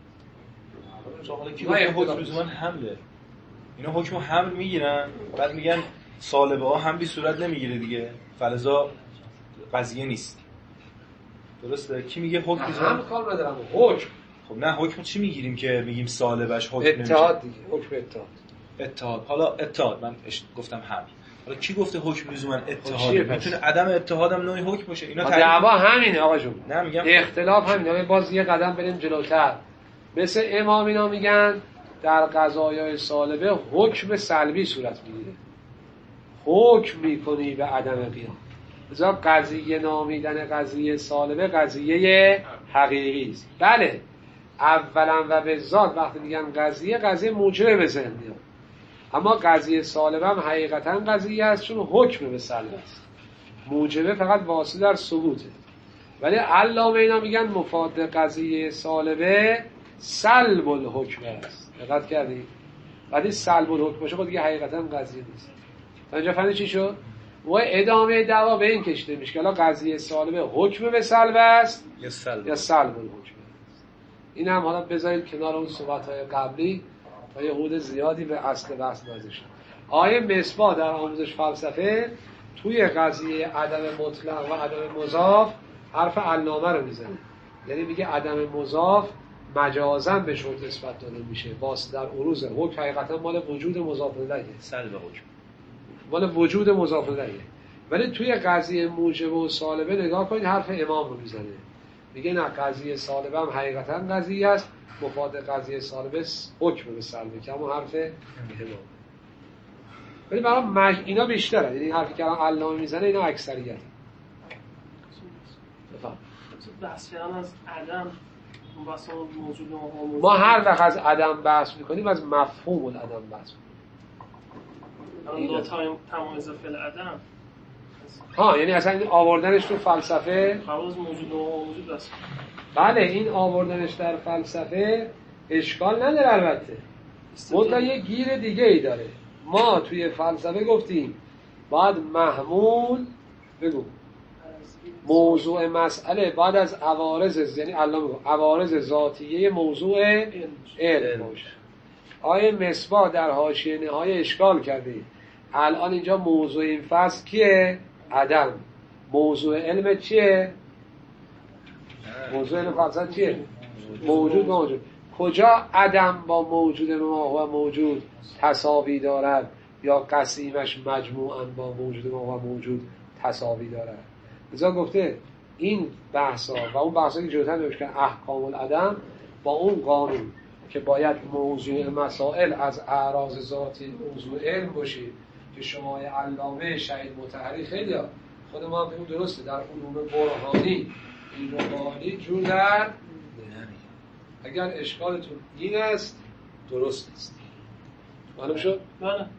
تو حالا کی گفته حکم لزوما حمله؟ اینا حکم حمل میگیرن، بعد میگن سالبه ها هم بی صورت نمیگیره دیگه، فلزا قضیه نیست. درسته؟ کی میگه حکم لزوما هم کار ندارم حکم؟ خب نه، حکم چی میگیریم که میگیم سالبش حکم نمیشه؟ اتحاد دیگه، حکم اتحاد. اتحاد. حالا اتحاد من گفتم حمل. حالا کی گفته حکم لزوما اتحاد؟ میتونه عدم اتحاد هم نوعی حکم باشه. اینا دعوا همینه آقا جون. نه میگم اختلاف همینه. باز یه قدم بریم جلوتر. مثل امام اینا میگن در قضایای سالبه حکم سلبی صورت میگیره، حکم میکنی به عدم قیام. لذا قضیه نامیدن قضیه سالبه قضیه حقیقی است. بله اولا و به ذات وقتی میگن قضیه، قضیه موجبه به ذهن میاد، اما قضیه سالبه هم حقیقتا قضیه است، چون حکم به سلب است، موجبه فقط واسطه در ثبوته. ولی علامه اینا میگن مفاد قضیه سالبه سلب الحکم است. دقت کردید؟ وقتی سلب الحکم باشه خود دیگه حقیقتا قضیه نیست. اینجا فهمید چی شد؟ و ادامه دعوا به این کشیده میشه که الان قضیه سالبه حکم به سلب است یا سلب یا سلب الحکم است. این هم حالا بذارید کنار اون صحبت‌های قبلی تا یه حدود زیادی به اصل بحث نازش. آیه مصباح در آموزش فلسفه توی قضیه عدم مطلق و عدم مضاف حرف علامه رو میزنه، یعنی میگه عدم مضاف مجازاً به شرط نسبت داده میشه، واسه در عروض حکم حقیقتا مال وجود مضاف الیه، سلب حکم مال وجود مضاف الیه. ولی توی قضیه موجب و سالبه نگاه کنید حرف امام رو میزنه، میگه نه قضیه سالبه هم حقیقتا قضیه است، مفاد قضیه سالبه حکم به سلبه که همون حرف امام. ولی برای مج... اینا بیشتره، یعنی حرفی که الان علامه میزنه اینا اکثریت. بفهم بحث کردن از عدم واسه موجود ما ما هر وقت از عدم بحث میکنیم از مفهوم العدم بحث میکنیم. دو تایم تمایز فعل عدم ها، یعنی اصلا این آوردنش تو فلسفه خواهد موجود و موجود است. بله این آوردنش در فلسفه اشکال نداره البته، منتها یه گیر دیگه ای داره. ما توی فلسفه گفتیم بعد محمول بگو موضوع مسئله بعد از عوارض، یعنی علامه بگو عوارض ذاتیه موضوع علم باشه. آیه مصباح در حاشیه نهایه اشکال کرده، الان اینجا موضوع این فصل کیه؟ عدم. موضوع علم چیه؟ موضوع علم فلسفه چیه؟ موجود با موجود. کجا عدم با موجود ما و موجود تساوی دارد یا قسیمش مجموعاً با موجود ما و موجود تساوی دارد؟ لذا گفته این بحثا و اون بحثا که جلوتر نمیشه که احکام العدم با اون قانون که باید موضوع مسائل از اعراض ذاتی موضوع علم باشید که شما علامه شهید مطهری خیلی خود ما هم بگیم درسته در علوم برهانی این روحانی جور در اگر اشکالتون این است درست است. معلوم شد؟ بله. این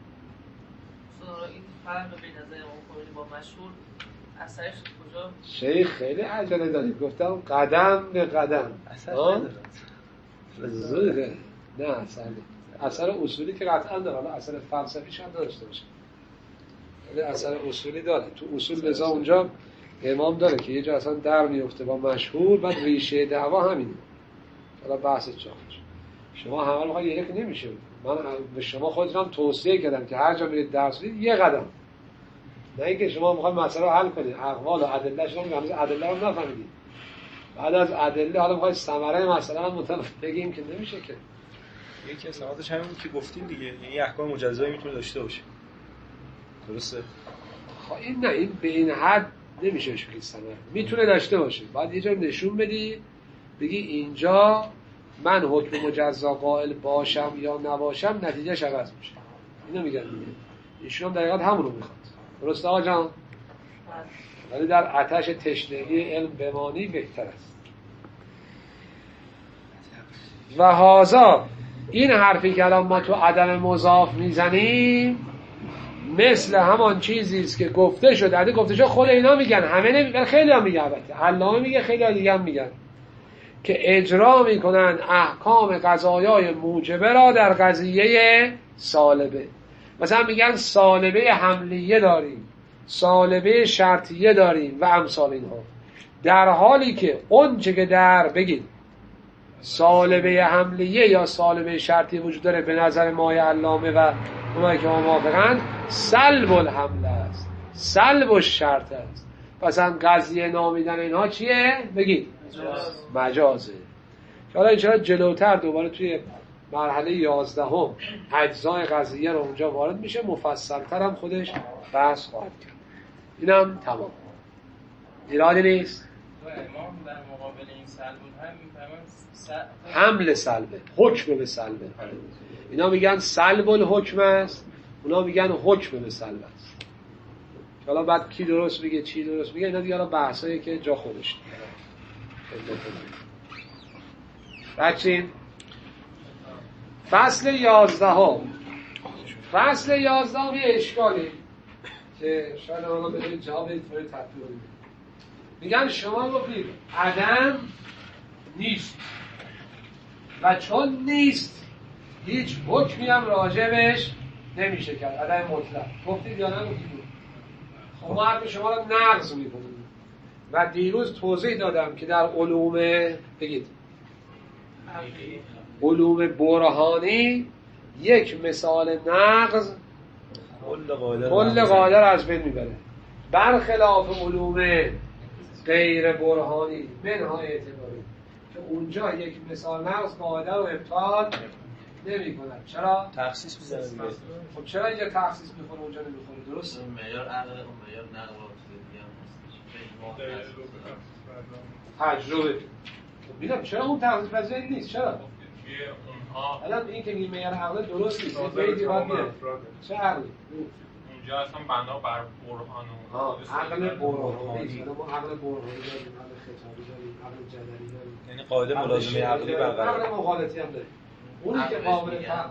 فرق بین نظر امام خمینی با مشهور اثرش کجا؟ شیخ خیلی عجله دارید، گفتم قدم به قدم. اثر نداره. زوده. نه اثر اثر اصولی که قطعا داره، حالا اثر فلسفیش هم داشته باشه. ولی اثر اصولی داره. تو اصول لذا اونجا امام داره که یه جا اصلا در میفته با مشهور، بعد ریشه دعوا همینه. حالا بحث چاقش. شما همه رو یک نمیشه. من به شما خودتون توصیه کردم که هر جا میرید درس بدید یه قدم. نه اینکه شما میخواید مسئله رو حل کنید، اقوال و ادله شما هنوز ادله رو نفهمیدید. بعد از ادله حالا میخواید ثمره مسئله رو متفاوت بگیم که نمیشه که. یکی از نمادش همین که گفتیم دیگه، یعنی احکام مجزایی میتونه داشته باشه. درسته؟ خب این نه، این به این حد نمیشه بگید ثمره. میتونه داشته باشه. بعد یه جا نشون بدی بگی اینجا من حکم مجزا قائل باشم یا نباشم نتیجهش عوض میشه. اینو میگن دیگه. ایشون هم دقیقاً همون رو میخواد. درسته آقا جان؟ ولی در آتش تشنگی علم بمانی بهتر است. و هازا این حرفی که الان ما تو عدم مضاف میزنیم مثل همان چیزی است که گفته شده. عده گفته شده خود اینا میگن، همه نمیگن، خیلی هم میگن، البته علامه میگه، خیلی دیگه هم میگن که اجرا میکنن احکام قضایای موجبه را در قضیه سالبه. مثلا میگن سالبه حملیه داریم، سالبه شرطیه داریم و امثال اینها، در حالی که اون چه که در بگید سالبه حملیه یا سالبه شرطیه وجود داره به نظر مای علامه و اونایی که موافقن سلب الحمله است، سلب الشرط است. مثلا قضیه نامیدن اینها چیه؟ بگید مجازه. حالا انشاءالله جلوتر دوباره توی مرحله یازدهم اجزای قضیه رو اونجا وارد میشه، مفصل‌تر هم خودش بحث خواهد کرد. اینم تمام، ایرادی نیست. امام در مقابل این سلب هم حمل سلبه، حکم به سلبه. اینا میگن سلب الحکم است، اونا میگن حکم به سلب است. حالا بعد کی درست میگه چی درست میگه اینا دیگه حالا بحثایی که جا خودش داره. بچین فصل یازدهم. فصل یازدهم یه اشکالی که شاید حالا بهتونید جواب بدید فرای تطبیق بدید. میگن شما گفتید عدم نیست و چون نیست هیچ حکمی هم راجبش نمیشه کرد، عدم مطلق. گفتید یا نه گفتید؟ خب ما حرف شما رو نقض میکنیم و دیروز توضیح دادم که در علوم بگید علوم برهانی یک مثال نقض کل قاعده از بین میبره، برخلاف علوم غیر برهانی منهای اعتباری که اونجا یک مثال نقض قاعده رو ابطال نمی کند. چرا؟ تخصیص میزنه دیگه. خب چرا اینجا تخصیص میکنه اونجا نمیخونه؟ درست؟ اون معیار عقل، اون معیار نقل و دیگه هم هست. تجربه. خب میدم چرا اون تخصیص پذیر نیست؟ چرا؟ الان این که میگه معیار عقل درست نیست. بیدی باید میره. چه عقلی؟ اونجا اصلا بنا بر برهان و عقل برهانی. ما عقل برهانی داریم، عقل خطابی داریم، عقل جدلی داریم. یعنی قاعده ملازمه عقلی برقرار. عقل مخالطی هم داریم. اونی که قابل فهم.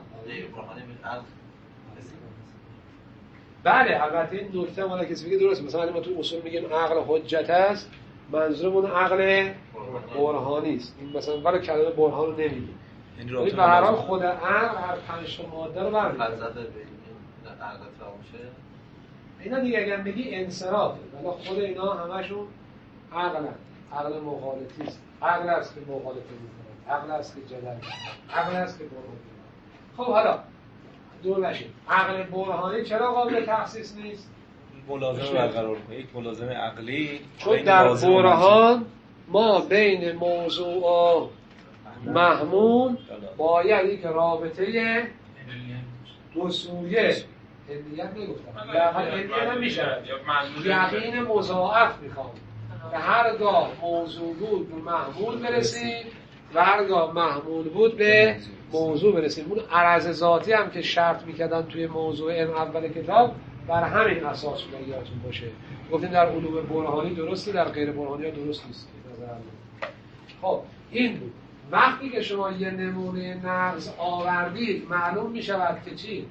بله البته این نکته ما کسی بگه درسته. مثلا ما تو اصول میگیم عقل حجت است، منظورمون عقل برهانی است. این مثلا برای کلمه برهان رو نمیگیم. یعنی به هر حال خود عقل هر پنج تا ماده رو برمی‌داره. فلسفه به عقل فراموشه. اینا دیگه اگر بگی انصرافه، ولی خود اینا همشون عقلن. عقل مخالطی است. عقل است که مخالفه میکنه. عقل است که جدل میکنه. عقل است که برهان میکنه. خب حالا دور نشید. عقل برهانی چرا قابل تخصیص نیست؟ ملازمه برقرار کنه. یک ملازمه عقلی چون در برهان ما بین موضوع و محمول باید یک رابطه دو سویه هدیت نگفتم در هدیت هم میشه یقین مضاعف میخوام که هرگاه موضوع بود به محمول برسیم و هرگاه محمول بود به موضوع برسیم. اون عرض ذاتی هم که شرط میکردن توی موضوع علم اول کتاب بر همین اساس شده یادتون باشه. گفتیم در علوم برهانی درسته، در غیر برهانی ها درست نیست. خب این بود. وقتی که شما یه نمونه نقض آوردید معلوم می شود که چی؟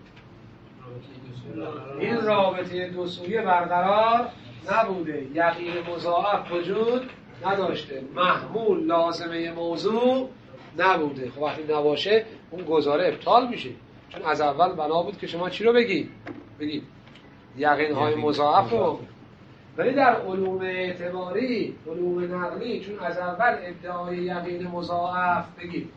این رابطه دو سویه برقرار نبوده، یقین مضاعف وجود نداشته، محمول لازمه موضوع نبوده. خب وقتی نباشه اون گزاره ابطال میشه، چون از اول بنا بود که شما چی رو بگید؟ بگید یقین های مضاعف رو. ولی در علوم اعتباری، علوم نقلی، چون از اول ادعای یقین مضاعف بگید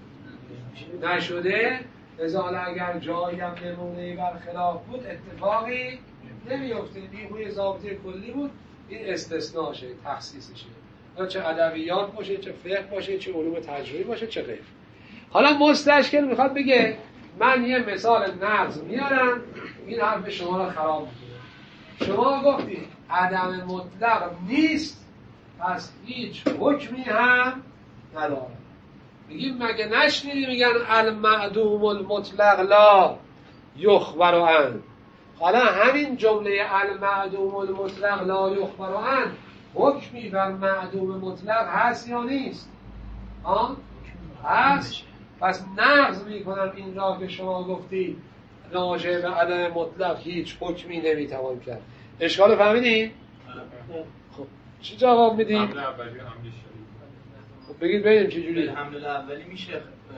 نشده، لذا اگر جایی هم نمونه برخلاف بود اتفاقی نمیفته. نیروی ضابطه کلی بود، این استثناشه، تخصیصشه، یا چه ادبیات باشه، چه فقه باشه، چه علوم تجربی باشه، چه غیر. حالا مستشکل میخواد بگه من یه مثال نقض میارم این حرف شما رو خراب میکنه. شما گفتید عدم مطلق نیست، پس هیچ حکمی هم نداره. میگیم مگه نشنیدی میگن المعدوم المطلق لا یخبر عنه. حالا همین جمله المعدوم المطلق لا یخبر عنه حکمی بر معدوم مطلق هست یا نیست؟ آن هست. پس نقض میکنم این را که شما گفتید راجع به عدم مطلق هیچ حکمی نمیتوان کرد. اشکال فهمیدین؟ خب چی جواب میدین؟ حمله اولی حمله خب بگید ببینیم چه جوری. به حمله اولی میشه،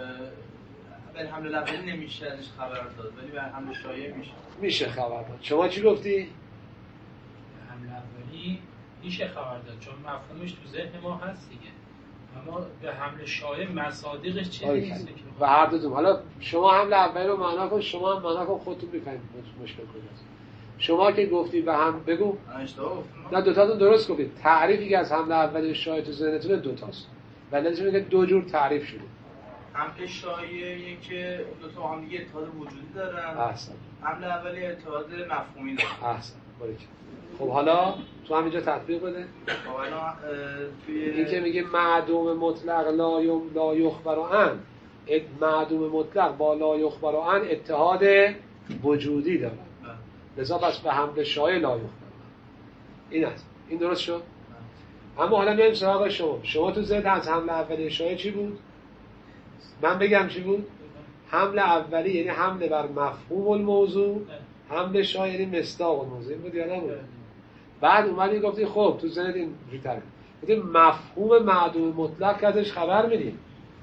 به حمله اولی نمیشه ازش خبر داد، ولی به حمله شایع میشه. میشه خبر داد. شما چی گفتی؟ به حمله اولی میشه خبر داد چون مفهومش تو ذهن ما هست دیگه. اما به حمله شایع مصادیقش چی نیست و هر دوتون. حالا شما حمله اولی رو معنا کن، شما هم معنا کن، خودتون میفهمید مشکل کجاست. شما که گفتی به هم بگو. نه دوتاتون درست گفتید. تعریفی که از حمله اولی شایع تو ذهنتونه دوتاست. ولی میگه دو جور تعریف شده. حمله شایعی که دو تا هم دیگه اتحاد وجودی دارن. احسن. حمله اولی اتحاد مفهومی دارن. احسن. باریک. خب حالا تو همینجا تطبیق بده. خب الان توی این که میگه معدوم مطلق لا یم لا یخبر عنه، معدوم مطلق با لا یخبر عنه اتحاد وجودی داره. لذا پس به حمله شایع لا یخبر عنه. این است. این درست شد؟ اما حالا میایم سراغ شما. شما تو ذهن از حمله اولیه شایع چی بود؟ من بگم چی بود؟ حمله اولی یعنی حمله بر مفهوم الموضوع، حمله شایع یعنی مصداق الموضوع. این بود یا نبود؟ بعد اومدی گفتی خب تو ذهنت این جوری گفتی مفهوم معدوم مطلق که ازش خبر میدیم،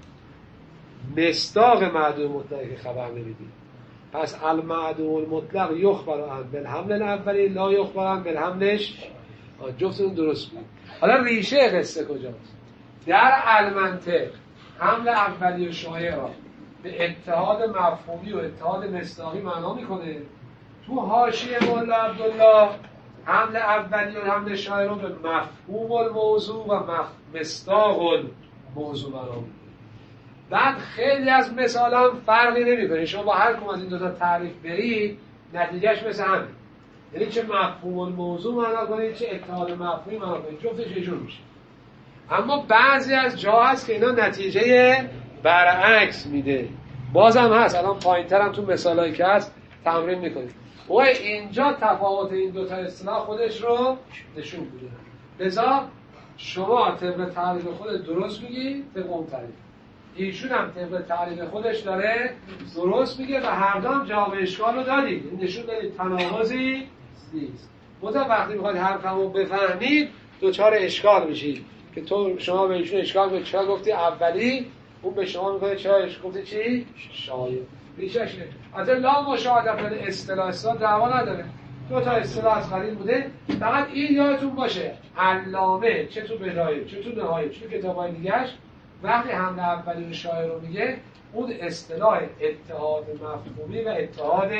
مصداق معدوم مطلق که خبر نمیدیم. پس المعدوم المطلق یخبر عنه بالحمل اولی لا یخبر عنه بالحملش. جفتتون درست بود. حالا ریشه قصه کجاست؟ در المنطق حمل اولی و شایع را به اتحاد مفهومی و اتحاد مصداقی معنا میکنه. تو حاشیه مولا عبدالله حمل اولی و حمل شایع را به مفهوم الموضوع و مصداق الموضوع معنا میکنه. بعد خیلی از مثالا فرقی نمیکنه. شما با هر کدوم از این دو تا تعریف برید نتیجهش مثل همین. یعنی چه مفهوم الموضوع معنا کنید چه اتحاد مفهومی معنا کنید، جفتش یه جور میشه. اما بعضی از جا هست که اینا نتیجه برعکس میده. بازم هست، الان پایین‌تر هم تو مثالایی که هست تمرین میکنید. و اینجا تفاوت این دو تا اصطلاح خودش رو نشون میده. لذا شما طبق تعریف خودت درست میگی، طبق اون تعریف. ایشون هم طبق تعریف خودش داره درست میگه و هر دو هم جواب اشکال رو دادید. این نشون دادید تناقضی نیست. مثلا وقتی میخواید حرفمو بفهمید دوچار اشکال میشید که تو شما به ایشون اشکال به چرا گفتی اولی، اون به شما میگه چرا گفتی چی؟ شایع. ریشش اینه. البته لا مشاهده فعل اصطلاح اصطلاح دعوا نداره. دو تا اصطلاح از قدیم بوده. فقط این یادتون باشه علامه چه تو بدایه چه تو نهایه چه تو کتابای دیگه‌اش وقتی حمله اولی و شایع رو میگه اون اصطلاح اتحاد مفهومی و اتحاد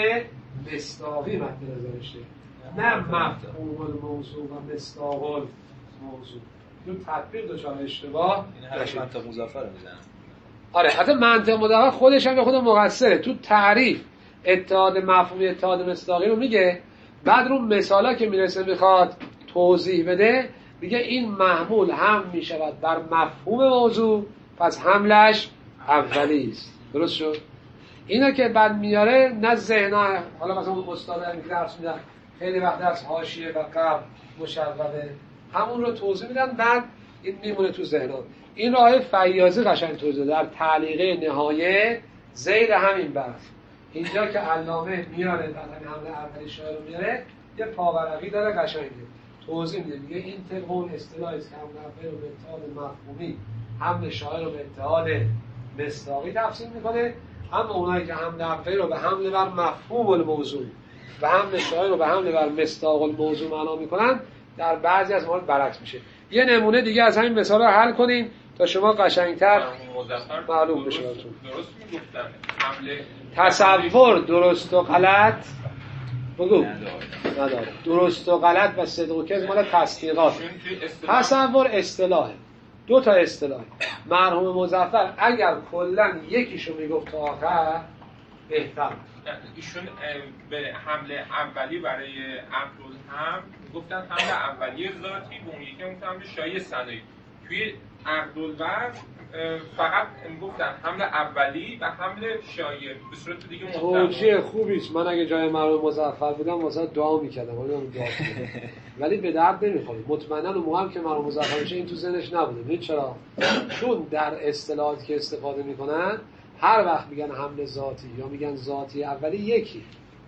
مصداقی مد نظرشه، نه مفهوم الموضوع و مصداق الموضوع. تو تطبیق دچار اشتباه این منطق مظفر میزنه. آره حتی منطق مظفر خودش هم به خود مقصره. تو تعریف اتحاد مفهومی اتحاد مصداقی رو میگه، بعد رو مثالا که میرسه میخواد توضیح بده میگه این محمول هم میشود بر مفهوم موضوع، پس حملش اولی است. درست شد؟ اینا که بعد میاره نه ذهنا، حالا مثلا اون استاد هم که درس میدن خیلی وقت از حاشیه و قبل مشوقه، همون رو توضیح میدن، بعد این میمونه تو ذهنم. این رو آیه فیاضی قشنگ توضیح در تعلیقه نهایه زیر همین بحث، اینجا که علامه میاره در همین حمله اولی شاعر رو میاره، یه پاورقی داره قشنگه توضیح میده، میگه این طبق اون اصطلاحی است که حمله اولی رو به اتحاد مفهومی، حمله شاعر رو به اتحاد مصداقی تفسیر میکنه، اما اونایی که حمله اولی رو به حمله بر مفهوم الموضوع و حمله شاعر رو به حمله بر مصداق الموضوع معنا میکنن، در بعضی از موارد برعکس میشه. یه نمونه دیگه از همین مثال رو حل کنیم تا شما قشنگتر معلوم بشه براتون. درست میگفتن حمله تصور درست و غلط بگو نداره. درست و غلط و صدق و کذب مال تصدیقات. تصور اصطلاحه، دو تا اصطلاح. مرحوم مظفر اگر کلا یکیشو میگفت تا آخر بهتر. ایشون به حمله اولی برای عقدالهم گفتن حمله اولی ذاتی، به اون یکی گفتن حمله شایع صنایع. توی عقدالوضع فقط گفتن حمله اولی و حمله شایع به صورت دیگه محتمل. توجیه خوبیست. من اگه جای مرحوم مظفر بودم واسه دعا میکردم، ولی اون دعا ولی به درد نمیخوره. مطمئنا اون موقع که مرحوم مظفر میشه این تو ذهنش نبوده. ببین چرا؟ چون در اصطلاحاتی که استفاده میکنن هر وقت میگن حمله ذاتی یا میگن ذاتی اولی یکی.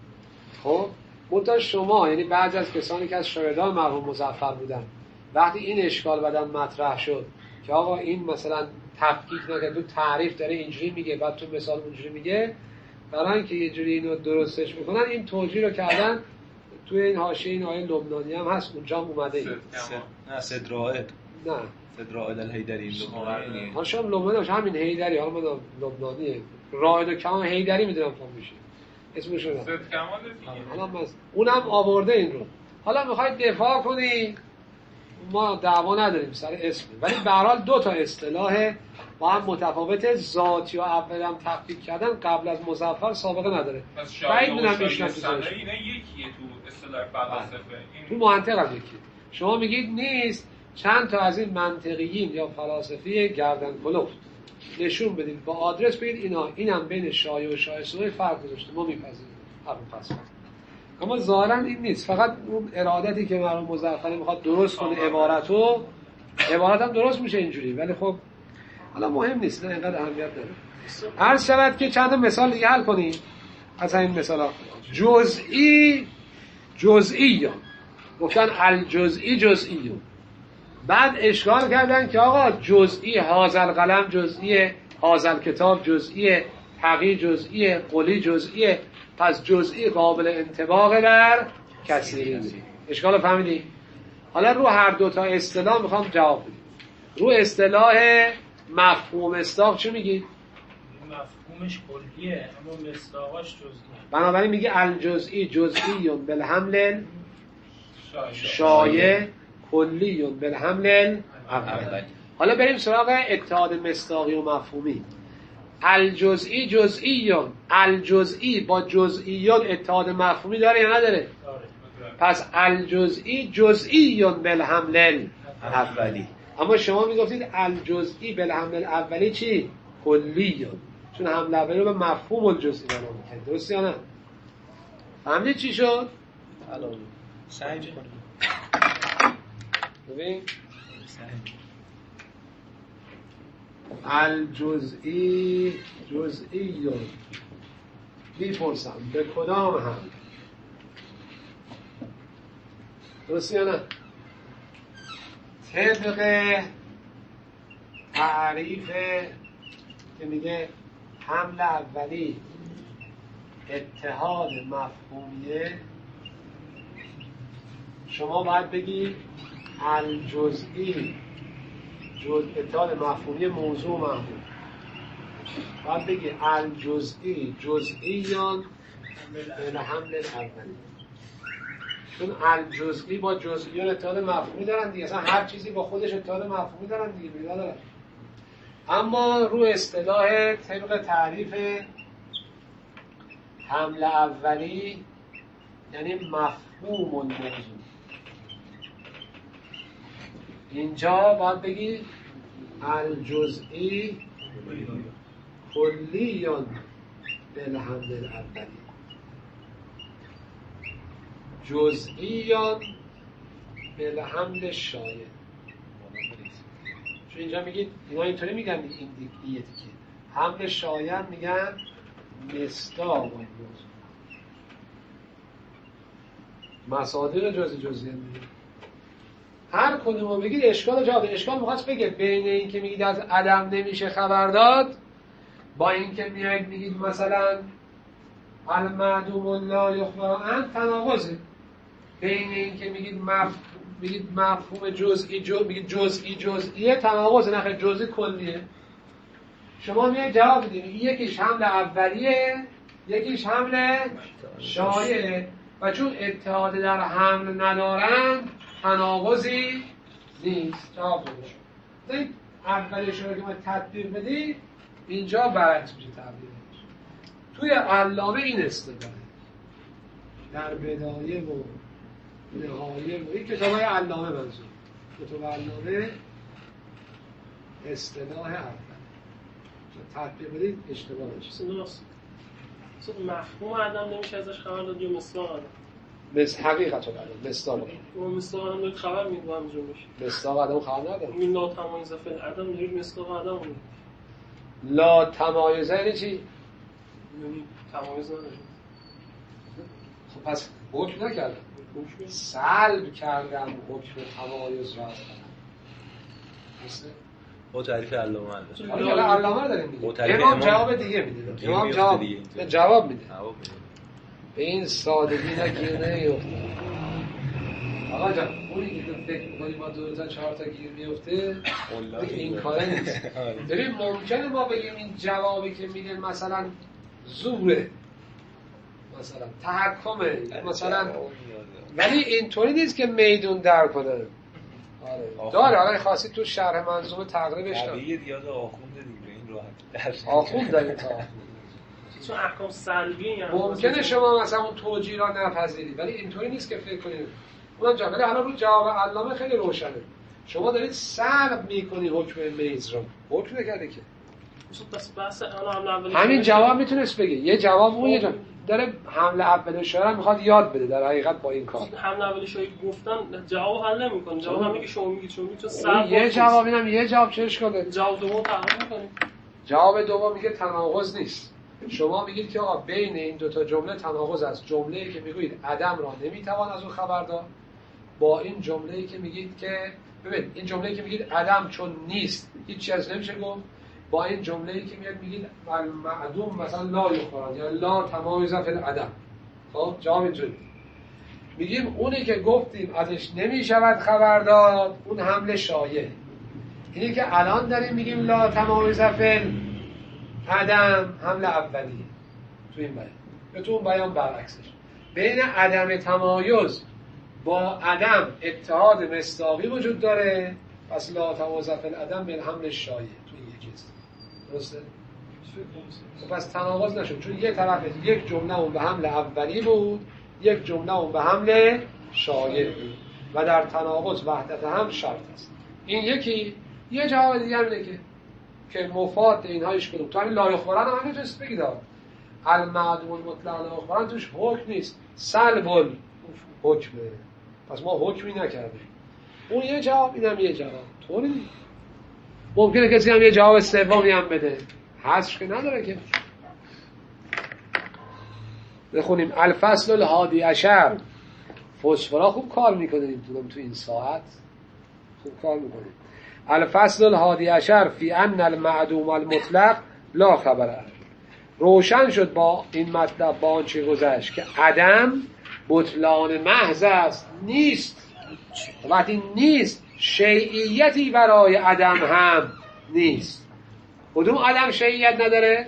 خب منتها شما، یعنی بعضی از کسانی که از شاگردان مرحوم مظفر بودن، وقتی این اشکال بدن مطرح شد که آقا این مثلا تفکیک نکرد، تو تعریف داره اینجوری میگه بعد تو مثال اونجوری میگه، برای اینکه یه جوری اینو درستش میکنن این توجیه رو کردن. توی این حاشیه این آیه لبنانی هم هست، اونجا هم اومده این نه صدرائد نه صدرائد الحیدری لبنانی حالا شما لبنانی همین حیدری، حالا من لبنانیه رائد و کمال حیدری میدونم فهم میشه اسمش رو صد کمال حالا من اونم آورده این رو. حالا میخواید دفاع کنی ما دعوا نداریم سر اسم، ولی به هر حال دو تا اصطلاح با هم متفاوت، ذاتی و اول هم تفکیک کردن قبل از مظفر سابقه نداره. بعید میدونم میشنم تو اینا یکیه تو اصطلاح فلاسفه، تو منطق هم یکیه. شما میگید نیست، چند تا از این منطقیین یا فلاسفی گردن کلفت نشون بدید با آدرس بگید اینا اینم بین شایع و شایع صدای فرق گذاشته، ما میپذیریم همون فصل. اما ظاهرا این نیست، فقط اون ارادتی که مرحوم مظفر میخواد درست کنه عبارتو، عبارت هم درست میشه اینجوری، ولی خب حالا مهم نیست، نه اینقدر اهمیت داره. عرض شود که چند مثال دیگه حل کنیم از این مثالا. جزئی جزئی گفتن الجزئی جزئی، بعد اشکال کردن که آقا جزئی هازل قلم جزئی، هازل کتاب جزئی، حقی جزئی، قلی جزئی، پس جزئی قابل انطباق در کثیری. اشکال فهمیدی؟ حالا رو هر دو تا اصطلاح میخوام جواب بدیم. رو اصطلاح مفهوم مصداق چی میگی؟ مفهومش کلیه اما مصداقاش جزئیه. بنابراین میگه الجزئی جزئی بالحمل شایع، کلی بالحمل اول. حالا بریم سراغ اتحاد مصداقی و مفهومی. الجزئی جزئی، الجزئی با جزئیات اتحاد مفهومی داره یا نداره؟ پس الجزئی جزئی بالحمل اولی. اما شما میگفتید الجزئی بالحمل الاولی چی؟ کلی، چون حمل اولی رو به مفهوم الجزئی معنا میکنه. درست یا نه؟ فهمیدید چی شد؟ علاوه سعی می‌کنم ببین الجزئی جزئی میپرسم به کدام هم؟ درست یا نه؟ طبق تعریف که میگه حمل اولی اتحاد مفهومیه، شما باید بگی الجزئی جز اتحاد مفهومی موضوع محمول، باید بگی الجزئی جزئیان به حمل اولی، چون الجزئی با جزئیان اتحاد مفهومی دارن دیگه، اصلا هر چیزی با خودش اتحاد مفهومی دارن دیگه، بیدا دارن. اما رو اصطلاح طبق تعریف حمل اولی یعنی مفهوم الموضوع، اینجا باید بگی الجزئی کلیون بالحمل الاولی. جزئیان بالحمل شایع. چون اینجا میگید اینا اینطوری میگن این دیگه که حمل شایع میگن مصداق این موضوع مصادیق جزئی جزئی میگن. هر کدوم رو بگید اشکال جواب. اشکال میخواست بگه بین این که میگید از عدم نمیشه خبر داد با این که میاید میگید مثلا المعدوم لا یخبر عنه تناقضه. بین این که میگید مفهوم میگید مفهوم جزئی جو میگید جزئی جزئیه تناقضه، نه جزئی کلیه. شما میاید جواب میدید یکیش حمل اولیه یکیش حمل شایعه و چون اتحاد در حمل ندارن تناقضی نیست. جواب بدید اولیش رو که ما تطبیق بدید اینجا برعکس میشه تطبیق. توی علامه این استدلال در بدایه و نهایه و این کتاب های علامه منظور کتاب علامه اصطلاح اول تطبیق بدید اشتباه نشه. مفهوم عدم نمیشه ازش خبر داد یا مصداق عدم؟ مثل حقیقت عدم مصداق عدم. و مصداق عدم دارید خبر میدید با همجور میشه. مصداق عدم خبر ندارم. این لا تمایز فی العدم دارید مصداق عدم میدید. لا تمایز یعنی چی؟ یعنی تمایز ندارید. خب پس حکم نکردم. سلب کردم حکم تمایز را از عدم. مثل با تعریف علامه هست. حالا علامه داریم میگه. امام جواب دیگه میده. امام جواب جواب میده. به این سادگی نگیر نیفته. آقا جان اونی که تو فکر می‌کنی ما دو تا چهار تا گیر میفته این کاره نیست. ببین ممکنه ما بگیم این جوابی که میگه مثلا زوره مثلا تحکمه مثلا، ولی اینطوری نیست که میدون در کنه. آره داره آقای خاصی تو شرح منظومه تقریبش داره. طبیعی یاد آخونده دیگه این راحت. آخوند داریم تا چون احکام سلبی یعنی ممکنه شما مثلا اون توجیه را نپذیرید ولی اینطوری نیست که فکر کنید. اونم جواب ولی الان رو جواب علامه خیلی روشنه. شما دارید سلب میکنید حکم میز رو. حکم نکرده که. پس بحث اول همین جواب میتونست بگه. یه جواب اون یه جواب داره حمل اول شایعه میخواد یاد بده در حقیقت با این کار. حمل اول شایعه گفتن جواب حل نمیکنه. جواب همین که شما میگید شما میگید چون سلب یه جواب اینم یه جواب چه اشکاله؟ جواب دوم تغییر میکنه. جواب دوم میگه تناقض نیست. شما میگید که آقا بین این دو تا جمله تناقض است. جمله‌ای که میگید عدم را نمیتوان از اون خبر داد با این جمله‌ای که میگید که ببین این جمله‌ای که میگید عدم چون نیست هیچ چیز از نمیشه گفت با این جمله‌ای که میاد میگید معدوم مثلا لا یخبران یا لا تمایز فی العدم. خب جواب اینجوری میگیم اونی که گفتیم ازش نمیشود خبر داد اون حمل شایع. اینی که الان داریم میگیم لا تمایز فی عدم حمل اولیه تو این بیان یا تو اون بیان برعکسش. بین عدم تمایز با عدم اتحاد مصداقی وجود داره پس لا تمایز فی العدم به حمل شایع تو این یکی است. درسته؟ پس تناقض نشد چون یک طرف یک جمله اون به حمل اولی بود یک جمله اون به حمل شایع بود و در تناقض وحدت هم شرط است. این یکی یه جواب دیگه هم اینه که که مفاد اینها ایش کدوم تو همین لا یخبران هم همین جست بگید المعدوم المطلق لا یخبران توش حکم نیست سلب حکمه پس ما حکمی نکردیم. اون یه جواب اینم یه جواب طوری نیست. ممکنه کسی هم یه جواب سومی هم بده حذف که نداره که. بخونیم الفصل الحادی عشر. فسفرا خوب کار میکنه این تو این ساعت خوب کار میکنه. الفصل الحادی عشر فی ان المعدوم المطلق لا خبره. روشن شد با این مطلب با آنچه گذشت که عدم بطلان محض است نیست. وقتی نیست شیعیتی برای عدم هم نیست. کدوم عدم شیعیت نداره؟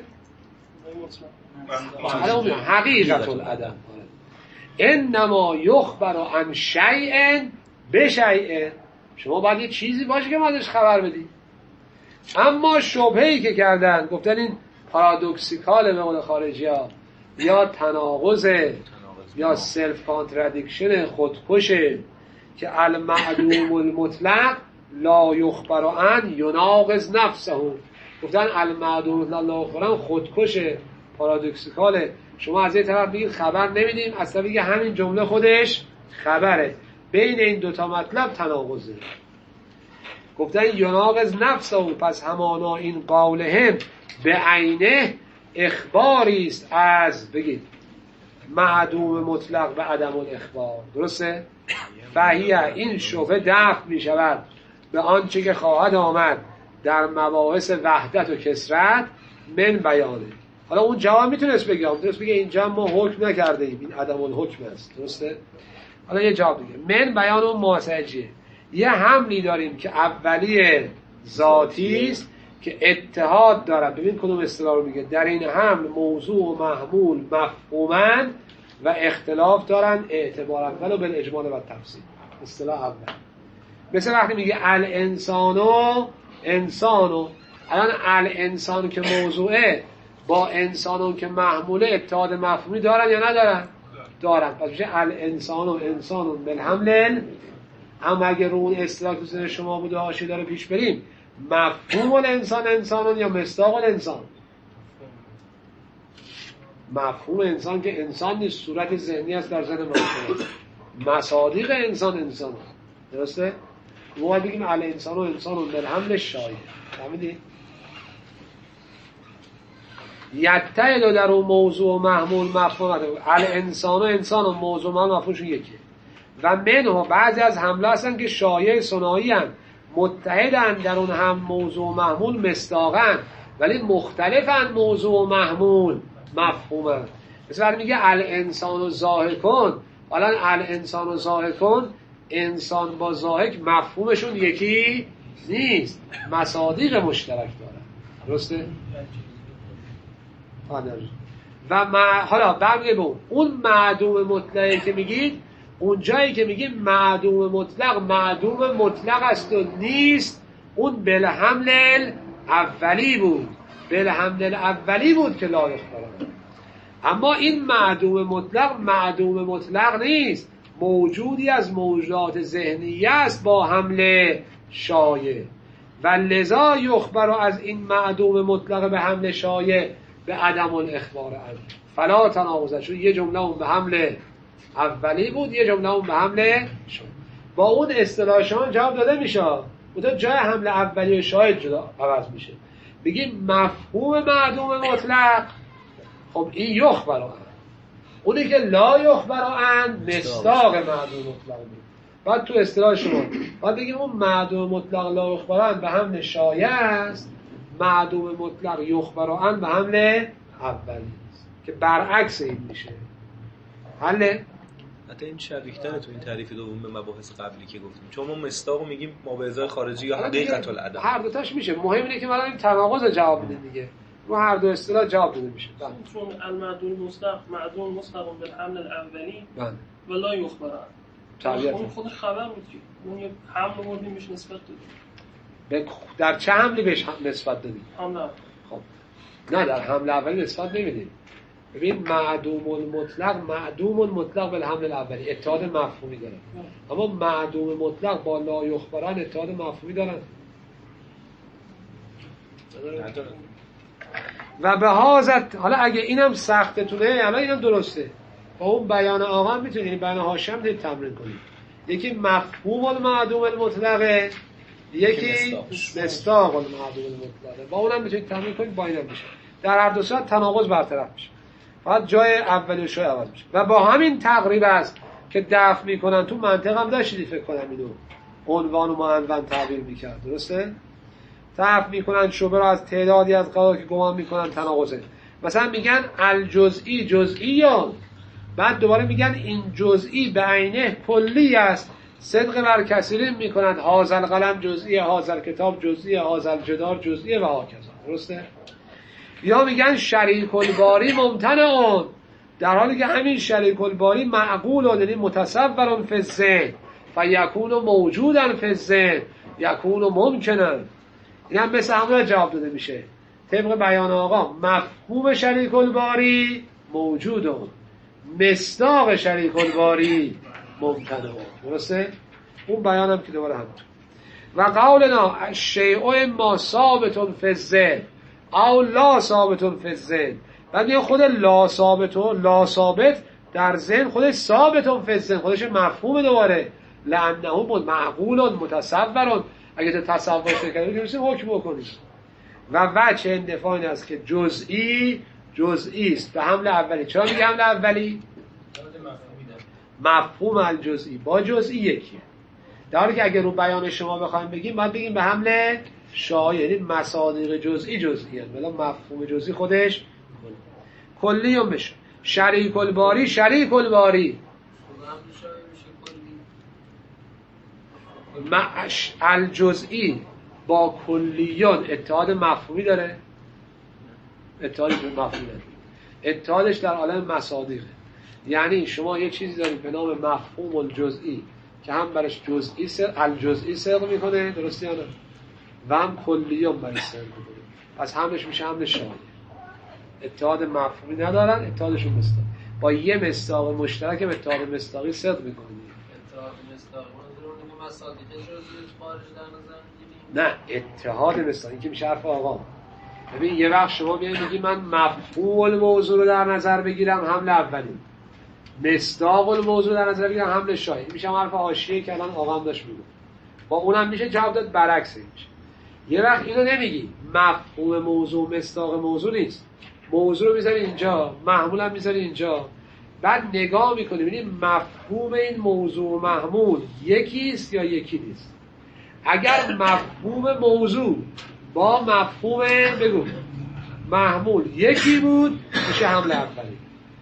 حقیقت العدم. انما یخبر عن شیء بشیء. شما باید یه چیزی باشه که ما ازش خبر بدید. اما شبهه‌ای که کردن گفتن این پارادوکسیکال به قول خارجی‌ها یا تناقضه یا سلف کانترادیکشن خودکشه که المعدوم المطلق لا یخبر عن یناقض نفسه. گفتن المعدوم المطلق لا یخبر عن خودکشه پارادوکسیکاله. شما از یه طرف میگید خبر نمیدیم، از طرف میگه همین جمله خودش خبره. بین این دوتا مطلب تناقضه. گفتن یناقض نفسه، پس همانا این قولهم به عینه اخباری است از بگید معدوم مطلق به عدم الاخبار. درسته؟ فهیه این شبهه دفع می شود به آنچه که خواهد آمد در مباحث وحدت و کثرت من بیانه. حالا اون جواب میتونست بگه میتونست بگه اینجا ما حکم نکرده ایم، این عدم الحکم است. درسته؟ حالا یه جواب دیگه، من بیان اون ماسجیه. یه حملی داریم که اولی ذاتی است که اتحاد دارد. ببین کدوم اصطلاح رو میگه. در این حمل موضوع و محمول مفهومن و اختلاف دارن اعتبار اول و بالاجمال و تفصیل. اصطلاح اول مثل وقتی میگه الانسانو انسانو، الان الانسان که موضوعه با انسانون که محموله اتحاد مفهومی دارن یا ندارن؟ دارن. پس میشه الانسانو انسانون بالحمل. اما اگه رو اون اصطلاح که ذهن شما بوده حاشیه داره پیش بریم، مفهوم الانسان انسانون یا مصداق الانسان؟ مفهوم انسان که انسان نیست، صورت ذهنی است در ذهن ما. مصادیق انسان انسان. درسته؟ ما بگیم الانسان و انسانون بالحمل شایع. فهمیدی؟ یتعد در اون موضوع و محمول مفهوم الانسان و انسان و موضوع محمول مفهومشون یکیه. و منها بعضی از حمله هستن که شایع ثنایی هستن، متحدن در اون هم موضوع و محمول مصداقن، ولی مختلفن موضوع و محمول مفهومن. مثلا میگه الانسان و ضاحکون، حالا الانسان و ضاحکون انسان با ضاحک مفهومشون یکی نیست، مصادیق مشترک دارن. درسته؟ و ما حالا برمیگه به اون اون معدوم مطلقی که میگید، اون جایی که میگیم معدوم مطلق معدوم مطلق است و نیست، اون بالحمل اولی بود، بالحمل اولی بود که لایق داره. اما این معدوم مطلق معدوم مطلق نیست، موجودی از موجودات ذهنیه است با حمل شایع. و لذا یخبر از این معدوم مطلق به حمل شایع به عدم الاخبار عنه فلا تناقض. چون یه جمله اون به حمل اولی بود، یه جمله اون به حمل شایع. با اون اصطلاح شما جواب داده میشه، اون جای حمل اولی و شایع جدا عوض میشه. بگیم مفهوم معدوم مطلق، خب این یخبر عنه. اونی که لا یخبر عنه مصداق معدوم مطلق بود. بعد تو اصطلاح شما بعد بگیم اون معدوم مطلق لا یخبر عنه به حمل شایع است، معدوم مطلق یخبر عنه به حمل اولی است که برعکس این میشه. حله؟ حتی این شبیه‌تره تو این تعریف دوم به مباحث قبلی که گفتیم، چون ما مصداق میگیم ما به ازای خارجی یا حقیقت العدم، هر دو تاش میشه. مهم اینه که الان این تناقض جواب میده دیگه، رو هر دو اصطلاح جواب داده میشه. چون المعدوم مصدق معدوم مصدق بالحمل الاولی ولا یخبر عنه، اون خودش خبر بود که اون یه حمل آوردیم بهش نسبت دادیم. در چه حملی بهش نسبت دادیم؟ حمل. خب نه، در حمل اولی نسبت نمیدیم. ببین معدوم المطلق معدوم مطلق بالحمل الاولی اتحاد مفهومی داره، اما معدوم مطلق با لا یخبر عنه اتحاد مفهومی دارن و به حاضر. حالا اگه اینم سختتونه، الان اینم درسته، با اون بیان آقا میتونید بیان هاشم دید تمرین کنید. یکی مفهوم المعدوم المطلقه، یکی مصداق المعدوم المطلقه. با اونم میتونید تمرین کنید، با اینم میشه. در هر دو صورت تناقض برطرف میشه، فقط جای اولی و شای عوض میشه. و با همین تقریب است که دفع میکنن. تو منطق هم داشتید فکر کنم اینو عنوان و معنون تعبیر میکرد. درسته؟ دفع میکنن شبه را از تعدادی از قضا که گمان میکنن تناقضه. مثلا میگن الجزئی جزئی، یا بعد دوباره میگن این جزئی به عینه کلی است، صدق بر کثیرین میکنند هازل قلم جزئی، هازل کتاب جزئی، هازل جدار جزئی و هاکذا. درسته؟ یا میگن شریک الباری ممتنع، در حالی که همین شریک الباری معقول یعنی متصور فی الذهن فیکون موجودا فی الذهن یکون ممکنا. این هم مثل همون جواب داده میشه طبق بیان آقا. مفهوم شریک الباری موجود، مصداق شریک الباری ممتنع. درسته؟ اون بیانم که دوباره هم و قولنا الشیء ما ثابت فی الذهن او لا ثابت فی الذهن بعد میگه خود لا ثابت و لا ثابت در ذهن خودش ثابتون فی الذهن، خودش مفهوم دوباره، لانه معقول متصور. اگه تو تصورش کردی میتونی حکم بکنی. و وجه اندفاع این است که جزئی جزئی است به حمل اولی. چرا میگه حمل اولی؟ مفهوم الجزئی با جزئی یکیه. در حالی که اگه رو بیان شما بخوایم بگیم باید بگیم به حمل شایع، یعنی مصادیق جزئی جزئی هست، ولی مفهوم جزئی خودش کلی هم بشه. شریک الباری شریک الباری معش الجزئی با کلیون اتحاد مفهومی داره؟ اتحاد مفهومی داره. اتحادش در عالم مصادیقه. یعنی شما یه چیزی دارید به نام مفهوم الجزئی که هم برش جزئی سر الجزئی صدق میکنه، درسته یا نه؟ و هم کلیون برش صدق میکنه. پس همش میشه حمل شایع. اتحاد مفهومی ندارن، اتحادشون مصداق. با یه مصداق مشترک هم اتحاد مصداقی صدق میکنه. اتحاد مصداقی منظور مصادیق جزئی خارج در نظر میگیریم؟ نه، اتحاد مصداقی این که میشه حرف آقا. ببین یه وقت شما بیاید میگی من مفهوم الموضوع رو در نظر بگیرم حمل اولی، مصداق الموضوع در نظر بگیرم حمل شایع، میشه حرف حاشیه که الان آقا هم داشت میگه. با اونم میشه جواب داد برعکس میشه. یه وقت اینو نمیگی مفهوم موضوع مصداق موضوع نیست، موضوع رو میذاری اینجا، محمول هم میذاری اینجا، بعد نگاه میکنی ببینی مفهوم این موضوع و محمول یکیست یا یکی نیست. اگر مفهوم موضوع با مفهوم بگو محمول یکی بود میشه حمل اولی.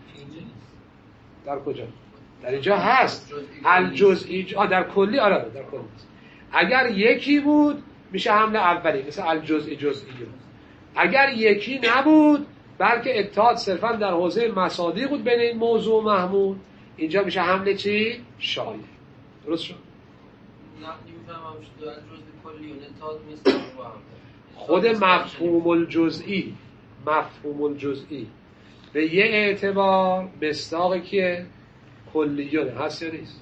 در کجا؟ در اینجا هست الجزئی. آه در کلی. آره در کلی هست. اگر یکی بود میشه حمل اولی، مثل الجزئی جزئی. اگر یکی نبود بلکه اتحاد صرفا در حوزه مصادیق بود بین این موضوع و محمول، اینجا میشه حمل چی؟ شایع. درست شد؟ نه نمیفهمم شد الجزئی کلی و اتحاد مصداق با هم. خود مفهوم الجزئی مفهوم الجزئی به یه اعتبار مصداق کیه؟ کلیونه. هست یا نیست؟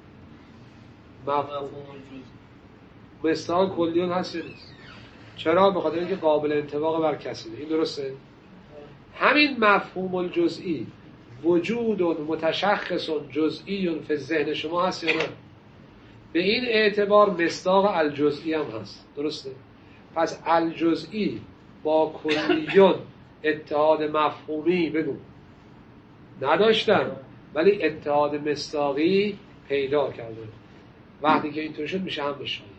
مفهوم الجزئی مصداق کلیون هست یا نیست؟ چرا؟ به خاطر اینکه قابل انطباق بر کسی. این درسته؟ همین مفهوم الجزئی وجود متشخص جزئی فی ذهن شما هست یا نه؟ به این اعتبار مصداق الجزئی هم هست. درسته؟ پس الجزئی با کلیون اتحاد مفهومی بگو نداشتن ولی اتحاد مصداقی پیدا کرده. وقتی که اینطور شد میشه هم شایع.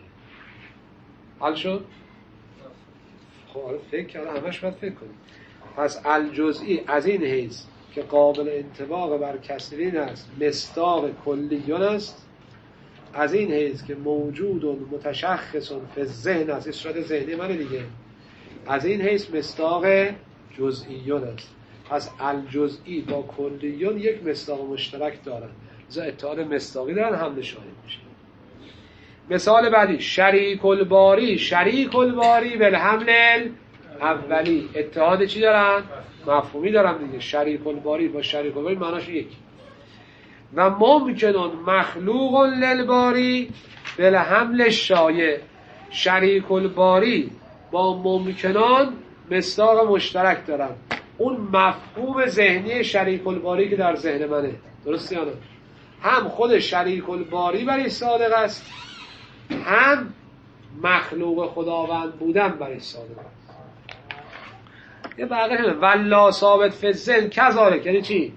حل شد؟ خب آره فکر کردم، همش باید فکر کنیم. پس الجزئی از این حیث که قابل انطباق بر کثیرین است مصداق کلیون است، از این حیث که موجود و متشخص فی الذهن است، اصرات ذهنی منه دیگه، از این حیث مصداق جزئیون است. پس الجزئی با کلیون یک مصداق مشترک دارن، لذا اتحاد مصداقی دارن، حمل شایع میشه. مثال بعدی شریک الباری شریک الباری بالحمل اولی. اتحاد چی دارن؟ مفهومی دارن دیگه. شریک الباری با شریک الباری معناش یکی. و ممکنون مخلوق للباری بالحمل شایع. شریک الباری با ممکنون مصداق مشترک دارن. اون مفهوم ذهنی شریک الباری که در ذهن منه، درسته یا نه؟ هم خود شریک الباری برای صادق است، هم مخلوق خداوند بودن برای صادق است. یه بقیه ولا ثابت فی الذهن کذالک، یعنی چی؟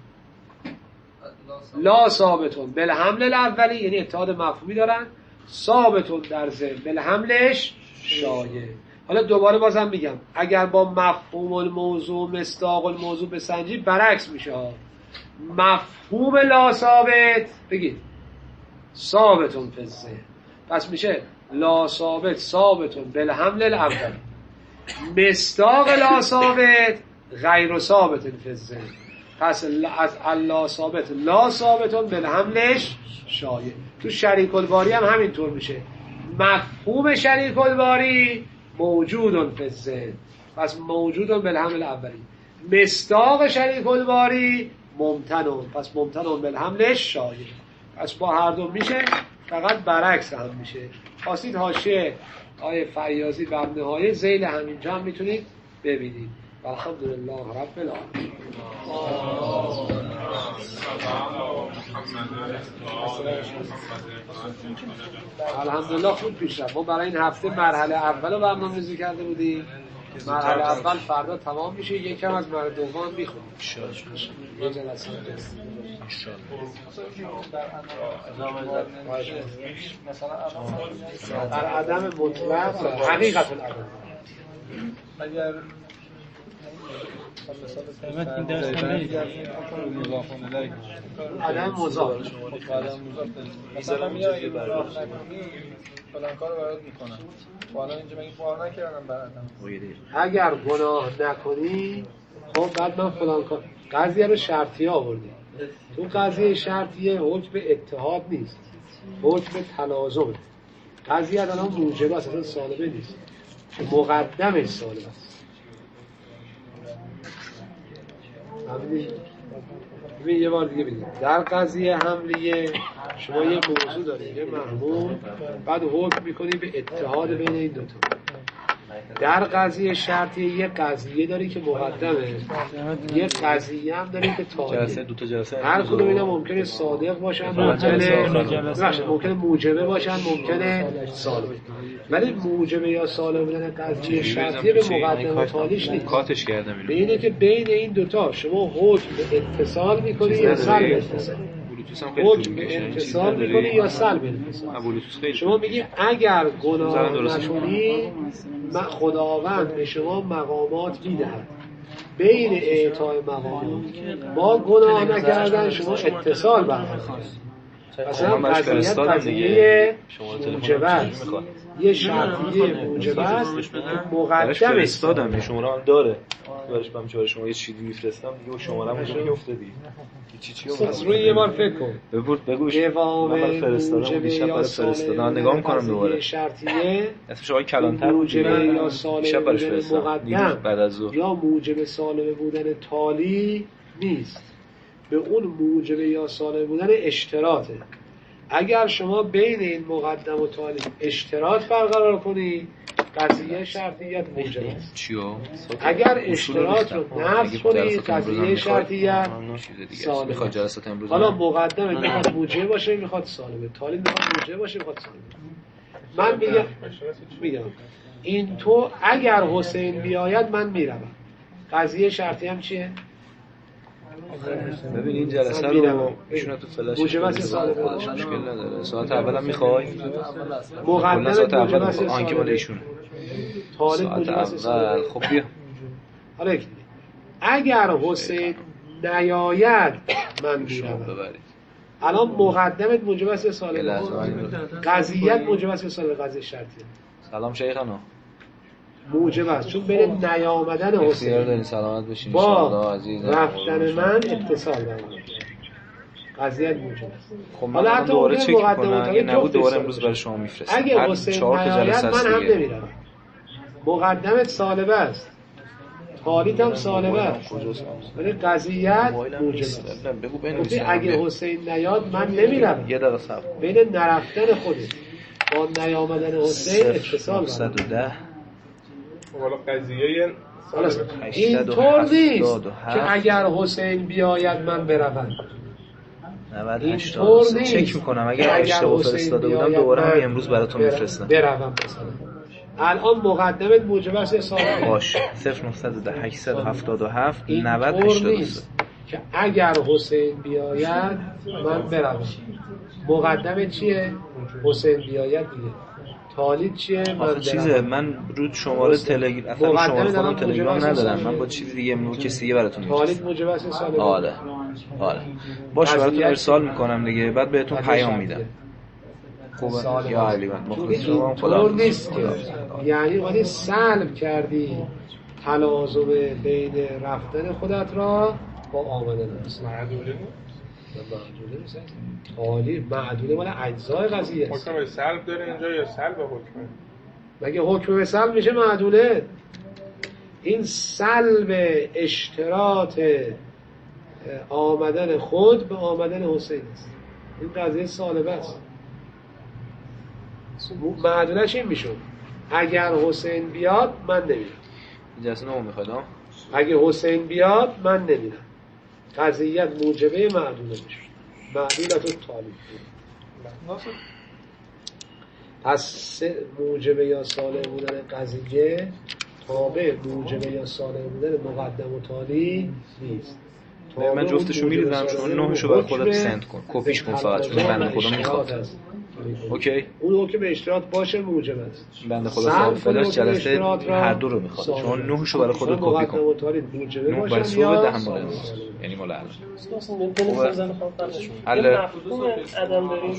لا ثابتون بالحمل الاولی، یعنی اتحاد مفهومی دارن، ثابتون در ذهن بالحملش شایع. حالا دوباره بازم میگم اگر با مفهوم الموضوع مصداق الموضوع بسنجی برعکس میشه ها. مفهوم لا ثابت بگید ثابتون فی الذهن، پس میشه لا ثابت ثابتون بالحمل الاول، مصداق لا ثابت غیر ثابت فی الذهن، پس از لا ثابت لا ثابتون بالحملش شایع. تو شریک الباری هم همینطور میشه، مفهوم شریک الباری موجودون فی الذهن، پس موجودون بالحمل الاولی، مصداق شریک الباری ممتنون، پس ممتنون بالحملش شایع. پس با هر دو میشه، فقط برعکس هم میشه. خواستید حاشیه آیه فیاضی و نهایه ذیل همینجا هم میتونید ببینید. الحمدلله رب العالمین. الحمدلله خوب پیش رفت. ما برای این هفته مرحله اول رو برنامه‌ریزی کرده بودیم. مرحله اول فردا تمام میشه، یکم از مرحله دوم میخونیم ان شاء الله. یه جلسه ان شاء الله. مثلا در عدم مطلق حقیقت العدم. اگر این درس عدم مضاف مثلا میگه اگه مضاف نکنی فلان کارو برات میکنم. حالا اینجا میگه کار نکردم بعدم. اگر گناه نکنی خب بعد من فلان کار. قضیه رو شرطیه آوردی. تو قضیه شرطیه حکم اتحاد نیست، حکم تلازم. قضیه الان موجبه است، اصلا سالبه نیست، مقدمش سالبه است. ببین یه بار دیگه بگیم، در قضیه حملیه شما یه موضوع دارید، یه محمول، بعد حکم میکنی به اتحاد بین این دوتا. در قضیه شرطیه یه قضیه داری که مقدمه، یه قضیه هم داری که تالیه. دو تا جلسه هر کدوم اینا ممکنه صادق باشن، ممکنه ممکنه موجبه باشن، ممکنه سالب. ولی موجبه یا سالب بودن قضیه شرطیه به مقدمه و تالیش نیست. کاتش کردم اینو. به اینه که بین این دوتا شما حکم به اتصال میکنی یا سلب اتصال. حکم به اتصال میکنی یا سلب اتصال. شما میگی اگر گناه نکنی خداوند به شما مقامات میدهد. بین اعطای مقامات با گناه نکردن شما اتصال برقرار. مثلا قضیه قضیه موجبه است، یه شرطیه موجبه است، مقدمه فرستادم شماره هم داره. برش بهم چهار شما یه چیزی میفرستم دیگه شماره هم که افتادی. چی چی اصلا روی یه بار فکر کن. بگو بگوش. من فرستادم دیشب برای فرستادن نگاه می‌کنم دوباره. شرطیه اسمش آقای کلانتر موجبه یا سالب بودن مقدم بعد از ظهر یا موجب سالب بودن تالی نیست، به اون موجب یا سالب بودن اشتراطه. اگر شما بین این مقدم و تالی اشتراط برقرار کنی قضیه شرطیت موجب است. چیو؟ اگر اشتراط رو نفی کنی قضیه شرطیت سالب. میخواد جلسات امروز حالا مقدم میخواد موجب باشه، میخواد سالب، تالی میخواد موجب باشه، میخواد سالب. من میگم میگم این تو اگر حسین بیاید من میرم. قضیه شرطی هم چیه؟ ببین این جلسه رو ایشون تو فلاش موجب است سالب خودش مشکل نداره. ساعت اولم میخوای مقدم ساعت اول است آنکه مال ایشون طالب موجب است سالب. خب بیا حالا اگر حسین نیاید من میرم. الان مقدمت موجب است سالب، قضیت موجب است سالب، قضیه شرطیه. سلام شیخانا موجب است چون بین نیامدن حسین دارین سلامت باشین با رفتن من اتصال دارم. قضیه موجب است. خب حالا حتی دوباره چک کنم اگه نبود دوباره امروز برای شما میفرستم. اگه حسین نیاید من هم نمیرم. مقدمت سالبه است، تالیت هم سالبه است، ولی قضیت موجب است. بگو بنویس اگه حسین نیاد من نمیرم. یه دقیقه صبر بین نرفتن خودت با نیامدن حسین اتصال دارم. والا قضیه اینطور نیست که اگر حسین بیاید من بروم. نود هشتاد چک میکنم اگر اشتباه فرستاده بودم دوباره همین امروز براتون میفرستم. بروم مثلا الان مقدمت موجب است سالب باش صفر نه یک صفر هشت هفت هفت نود هشتاد و سه که اگر حسین بیاید من بروم. مقدمت چیه؟ حسین بیاید دیگه. تالید چیه؟ من چیزه من رو شماره تلگرام اصلا شماره خودم تلگرام ندارم. من با چیز دیگه نور کسی دیگه براتون میفرستم. تالید موجب است سالب. آره آره باشه براتون ارسال میکنم دیگه بعد بهتون پیام میدم. خوبه یا علی من مخلص شما خدا نیست که یعنی ولی سلب کردی تلازم بین رفتن خودت را با آمدن است. معدوله عالی معدوله مال اجزای قضیه است. حکم به سلب داره اینجا یا سلب به حکم؟ مگه حکم به سلب میشه معدوله؟ این سلب اشتراط آمدن خود به آمدن حسین است. این قضیه سالبه است. معدولش این میشون اگر حسین بیاد من نمیرم. جلسه نو میخواد ها. اگه حسین بیاد من نمیدونم قضیت موجبه معدوله میشه، معدولت رو تالیف پس موجبه یا صالح بودن قضیه تابع موجبه یا صالح بودن مقدم و تالی نیست. من جفتشو میریزم چون نهشو برای خودت سند کن، کپیش کن فقط چون بنده خدا میخواد. اوکی اون حکم اشتراط باشه موجب است. بنده خدا صاحب فداش جلسه هر دو رو میخواد چون نهشو برای خودت کپی کن. نه برای صحبت دهم مال یعنی مال الان حالا آدم داریم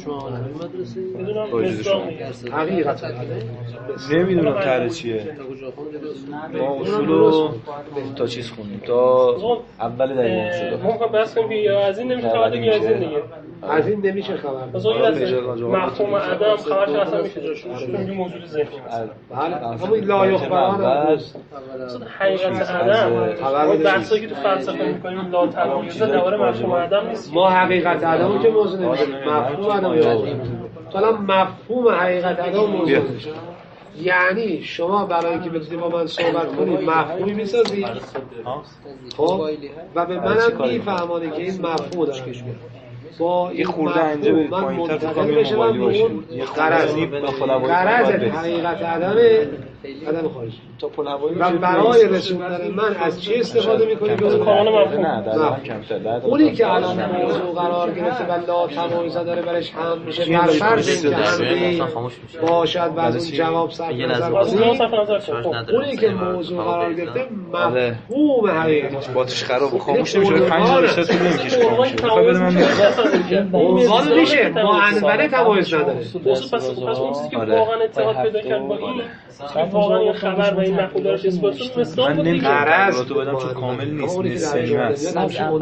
حقیقت نمیدونم طرح چیه. ما اصولو تا چیز خونیم تا اول دقیقه شده. ما بس کنیم یا از این نمیشه خبر دیگه از این دیگه. از این نمیشه خبر. مفهوم عدم خبرش اصلا میشه جاش. چون موجود ذهنی است. بله. اما این لا یخبران است. حقیقت عدم. خبر بحثی که تو فلسفه می‌کنیم لا تمایز درباره مفهوم عدم نیست. ما حقیقت عدم که موضوع نمی‌کنیم. مفهوم عدم یا حالا مفهوم حقیقت عدم موضوع میشه. یعنی شما برای اینکه بتونید با من صحبت کنید مفهومی می‌سازید. خب و به منم میفهمونه که این مفهوم داره. با یه خورده اینجا به پایین‌تر تو کابین موبایلی باشه. یه غرضی با خلبایی غرض حقیقت عدم عدم خارجی. تا پل هوایی و برای رسوندن من از چی استفاده می‌کنید که کاملا مفهوم نه در کمتر. اونی که الان موضوع قرار گرفته و لا تمایز داره برش هم میشه بر فرض اینکه همین باشد و از اون جواب صرف نظر کنید. اونی که موضوع قرار گرفته مفهوم حقیقت باتش خراب خاموش نمیشه پنج تا بیشتر طول نمیکشه خاموش بخوای بده من عنوان میشه معنی تمایز نداره. پس پس اون چیزی که واقعا اتحاد پیدا کرد با این واقعا این خبر و این مفهوم داشت اثبات شد مثلا من نمی‌خوام تو بدم چون کامل نیست نصفی است.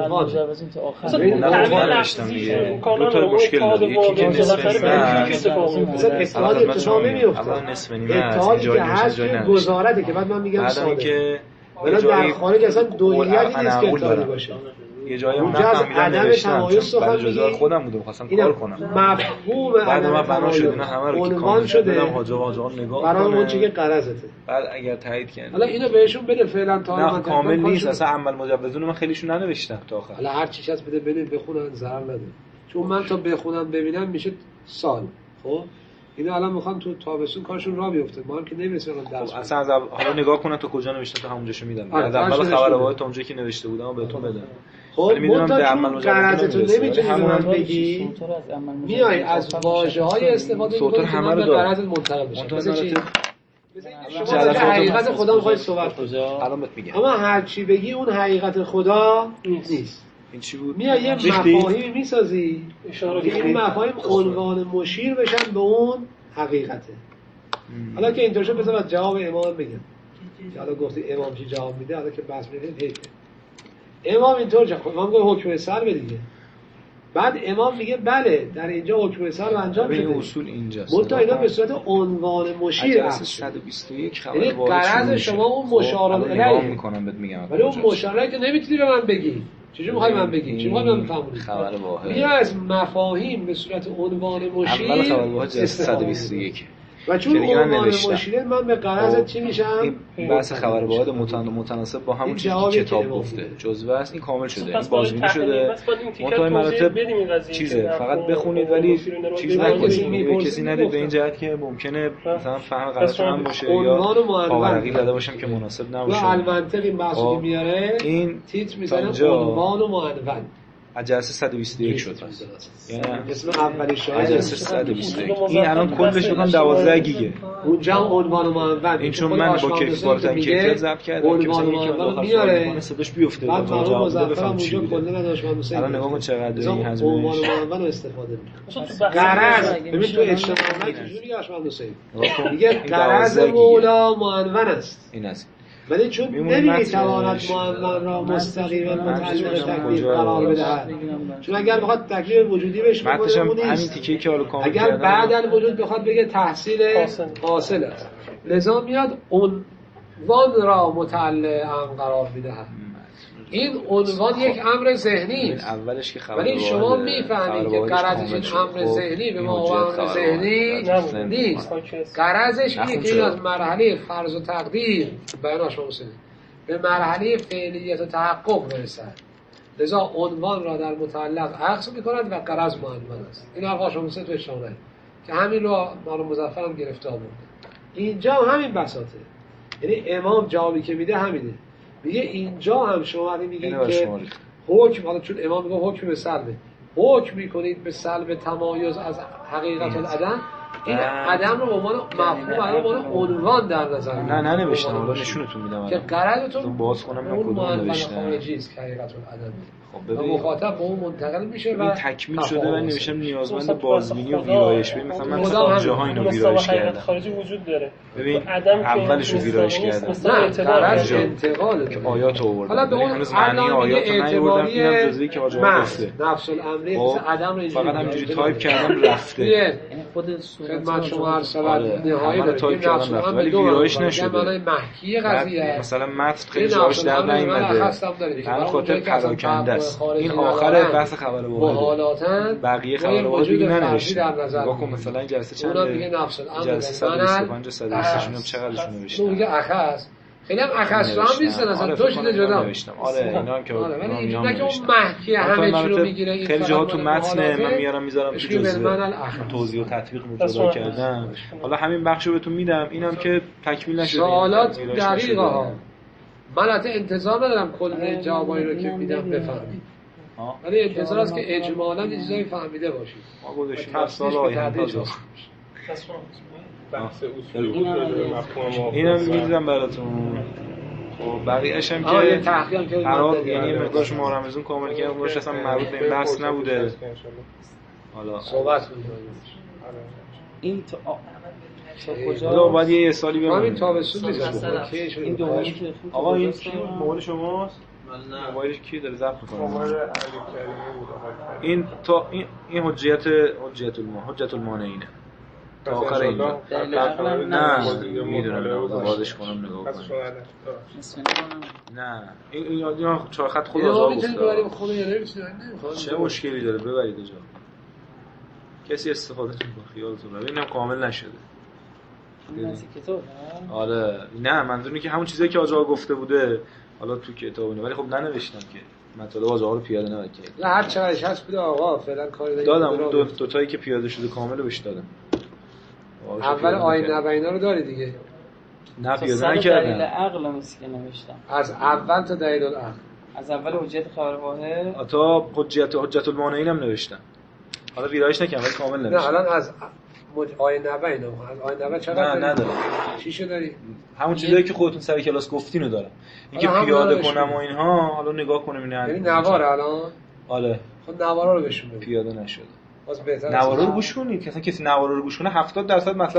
مثلا نوشتم دیگه دو تا مشکل داره یکی که نصفی مثلا اتحاد اتفاق نمیفته. نصف نیمه است اتحادی که هست گزارته که بعد من میگم ساده که ولی در خارج اصلا دوئلیتی نیست که اتحادی باشه. یه جایی هم نفهمیدم نوشتم چون جزء خودم بودم خواستم کار کنم مفهوم بعد من بنا شد اینا همه رو که کامل شده حاج آقا حاج آقا نگاه کنه برای اون چیزی که قرضته بعد اگر تایید کنه حالا اینو بهشون بده فعلا تا نه کامل نیست اصلا عمل مجوزون من خیلیشون ننوشتم تا آخر حالا هر چیز هست بده ببین بخونن ضرر نده چون من تا بخونم ببینم میشه سال خب اینا الان میخوان تو تابستون کارشون راه بیفته ما هم که نمی‌رسیم درس اصلا از حالا نگاه کنن تا کجا نوشته تا همونجاشو میدم از اول خبر واحد تا اونجایی که نوشته بودم بهتون بدم خب میدونم در عمل مجوزتون نمیتونی همون بگی میای از واژه‌های استفاده می‌کنی که من به غرض منتقل بشه مثلا چی شما حقیقت خدا می‌خوای صحبت کنی الان بهت میگم اما هر چی بگی اون حقیقت خدا نیست این چی بود میای یه مفاهیمی میسازی اشاره که این مفاهیم عنوان مشیر بشن به اون حقیقته حالا که اینطور شد بذار از جواب امام بگم حالا گفتی امام چی جواب میده حالا که بحث می‌کنید هیچ امام اینطور جواب امام گفت حکم سلب دیگه بعد امام میگه بله در اینجا حکم سلب انجام شده این اصول اینجاست منتها اینا به صورت عنوان مشیر است صد و بیست و یک خبر یعنی قرض شما اون مشار الیه میکنم بهت میگم ولی اون مشار که نمیتونی به من بگی چجوری میخوای من بگی چی میخوای من بفهمونی خبر واحد میگه از مفاهیم به صورت عنوان مشیر اول خبر واحد صد و بیست و یک و چون عنوان مشیر من به قرض چی میشم این بحث خبر واحد متناسب با همون چیزی که کتاب گفته جزوه است این کامل شده این بازبینی شده منتهای مراتب چیزه فقط بخونید ولی چیز نکنید کسی ندید به این جهت که ممکنه مثلا فهم غلط هم باشه یا پاورقی داده باشم که مناسب نباشه و المنطق این بحثو میاره این تیتر میزنه عنوان و معنون جلسه صد و بیست و یک شد یعنی اسم اولی شاید جلسه صد و بیست و یک این الان کلش بکنم دوازده گیگه اونجا عنوان و معنون این چون من با کیف بالاترین کیفیت ضبط کردم که مثلا یکی اون میاره صداش بیفته بعد جواب بده چی بوده الان نگاه کن چقدر این حزم عنوان و معنون استفاده میکنه قرض ببین تو اجتماعی چجوری اشمال حسین میگه قرض مولا معنون است این است ولی چون نمیتواند معنون را مستقیما متعلق تکلیف قرار بدهد چون اگر بخواد تکلیف وجودی بهش بکنه اون نیست اگر بعد از وجود بخواد بگه تحصیل حاصل است لذا میاد عنوان را متعلق هم قرار میدهد این عنوان یک امر ذهنی است. اولش که خبر ولی شما میفهمید که غرضش این امر ذهنی به ما امر ذهنی نیست. غرضش اینه که از مرحله فرض و تقدیر بیان شما به مرحله فعلیت و تحقق برسد. لذا عنوان را در متعلق عکس می‌کند و غرض معنون است. این حرفا شما سه تو اشاره که همین رو مال مظفر هم گرفتار بود. اینجا هم همین بساطه. یعنی امام جوابی که میده همینه. میگه اینجا هم شما وقتی میگید که حکم، حالا چون امام میگه حکم به سلبه، حکم میکنید به سلب تمایز از حقیقت العدم، این عدم رو به عنوان مفهوم برای عنوان عنوان در نظر نه نه ننوشتم، حالا نشونتون میدم که غرضتون باز کنم نه کدوم نوشتم خارجی است که حقیقت العدم. خب ببین مخاطب به اون منتقل میشه و تکمیل شده و نوشتم نیازمند بازبینی و ویرایش. ببین مثلا من خارج‌ها اینو ویرایش کردم. خارجی وجود داره. ببین اولش رو ویرایش کردم. نه غرض انتقال که آیات آوردم. حالا به اون معنی آیات رو نیاوردم، اینم جزئی که آجا گفته. نفس الامر عدم رو فقط همینجوری تایپ کردم رفته. یعنی خود خدمت شما هر سال نهایی داره تایپ کردم رفته ولی ویرایش نشده. معنای محکی قضیه مثلا متن خیلی جاش در نیومده. همین خاطر پراکنده است. این آخر بحث خبر واحد. بقیه خبر واحد دیگه ننوشتم. واکن مثلا این جلسه چند جلسه صد و بیست و پنج و صد و بیست شون هم چقدرشون نوشتم. اون دیگه اخص خیلی هم اخص هم نیستن اصلا دو چیز جدا نوشتم. آره اینا هم که ولی اینجوری که اون محکی همه چی رو میگیره. این خیلی جاها تو متن من میارم میذارم تو جزء توضیح و تطبیق مجدا کردم. حالا همین بخشو بهتون میدم. اینم که تکمیل نشده. سوالات دقیقه ها. من البته انتظار ندارم کل جوابایی رو که میدم بفهمید. ولی انتظار است که اجمالاً یه چیزایی فهمیده باشید. ما گذاشتیم سال آینده بحث اصولی مفهوم اینم میذارم براتون. خب بقیه‌اش هم که قرار یعنی مقدارش ما رمضان کامل کردم باشه اصلا مربوط به این بحث نبوده. حالا صحبت کنیم. این تا کجا حالا باید یه سالی بمونه. همین تابستون میذارم. این دومی که آقا این چی موبایل شماست؟ موبایلش کی داره ضبط می‌کنه؟ این تا این این حجیت حجیت الما حجت المانعینه. تا آخر این نه میدونم بازش کنم نگاه کنم. نه این این چهار خط خود آزاد گفته. چه مشکلی داره ببرید اونجا. کسی استفاده نمی‌کنه خیالتون رو. اینم کامل نشده. آره نه منظور اینه که همون چیزایی که آجا گفته بوده حالا تو کتابونه ولی خب ننوشتم که مطالب آجا رو پیاده نکردم. نه هر چقدرش هست بوده آقا فعلا کاری دادم اون دو, دو تایی که پیاده شده کامل بهش دادم. اول آینه و اینا رو داری دیگه. نه پیاده نکردم. دلیل عقل مسکی نوشتم. از اول تا دلیل العقل. از اول حجت خبر واحد تا حجت حجت المانعین هم نوشتم. حالا ویرایش نکردم ولی کامل نوشتم. نه الان از آینه و اینا از آینه و چقدر نه ندارم. چیشو داری؟ همون چیزایی که خودتون سر کلاس گفتینو دارم. اینکه پیاده کنم و اینها حالا نگاه کنیم اینا. یعنی نوار الان؟ آره. خب نوارا رو بهشون بگو. پیاده نشده. باز بهتره. نوارا رو گوش کنید. اصلا کسی نوارا رو گوش کنه هفتاد درصد مطلب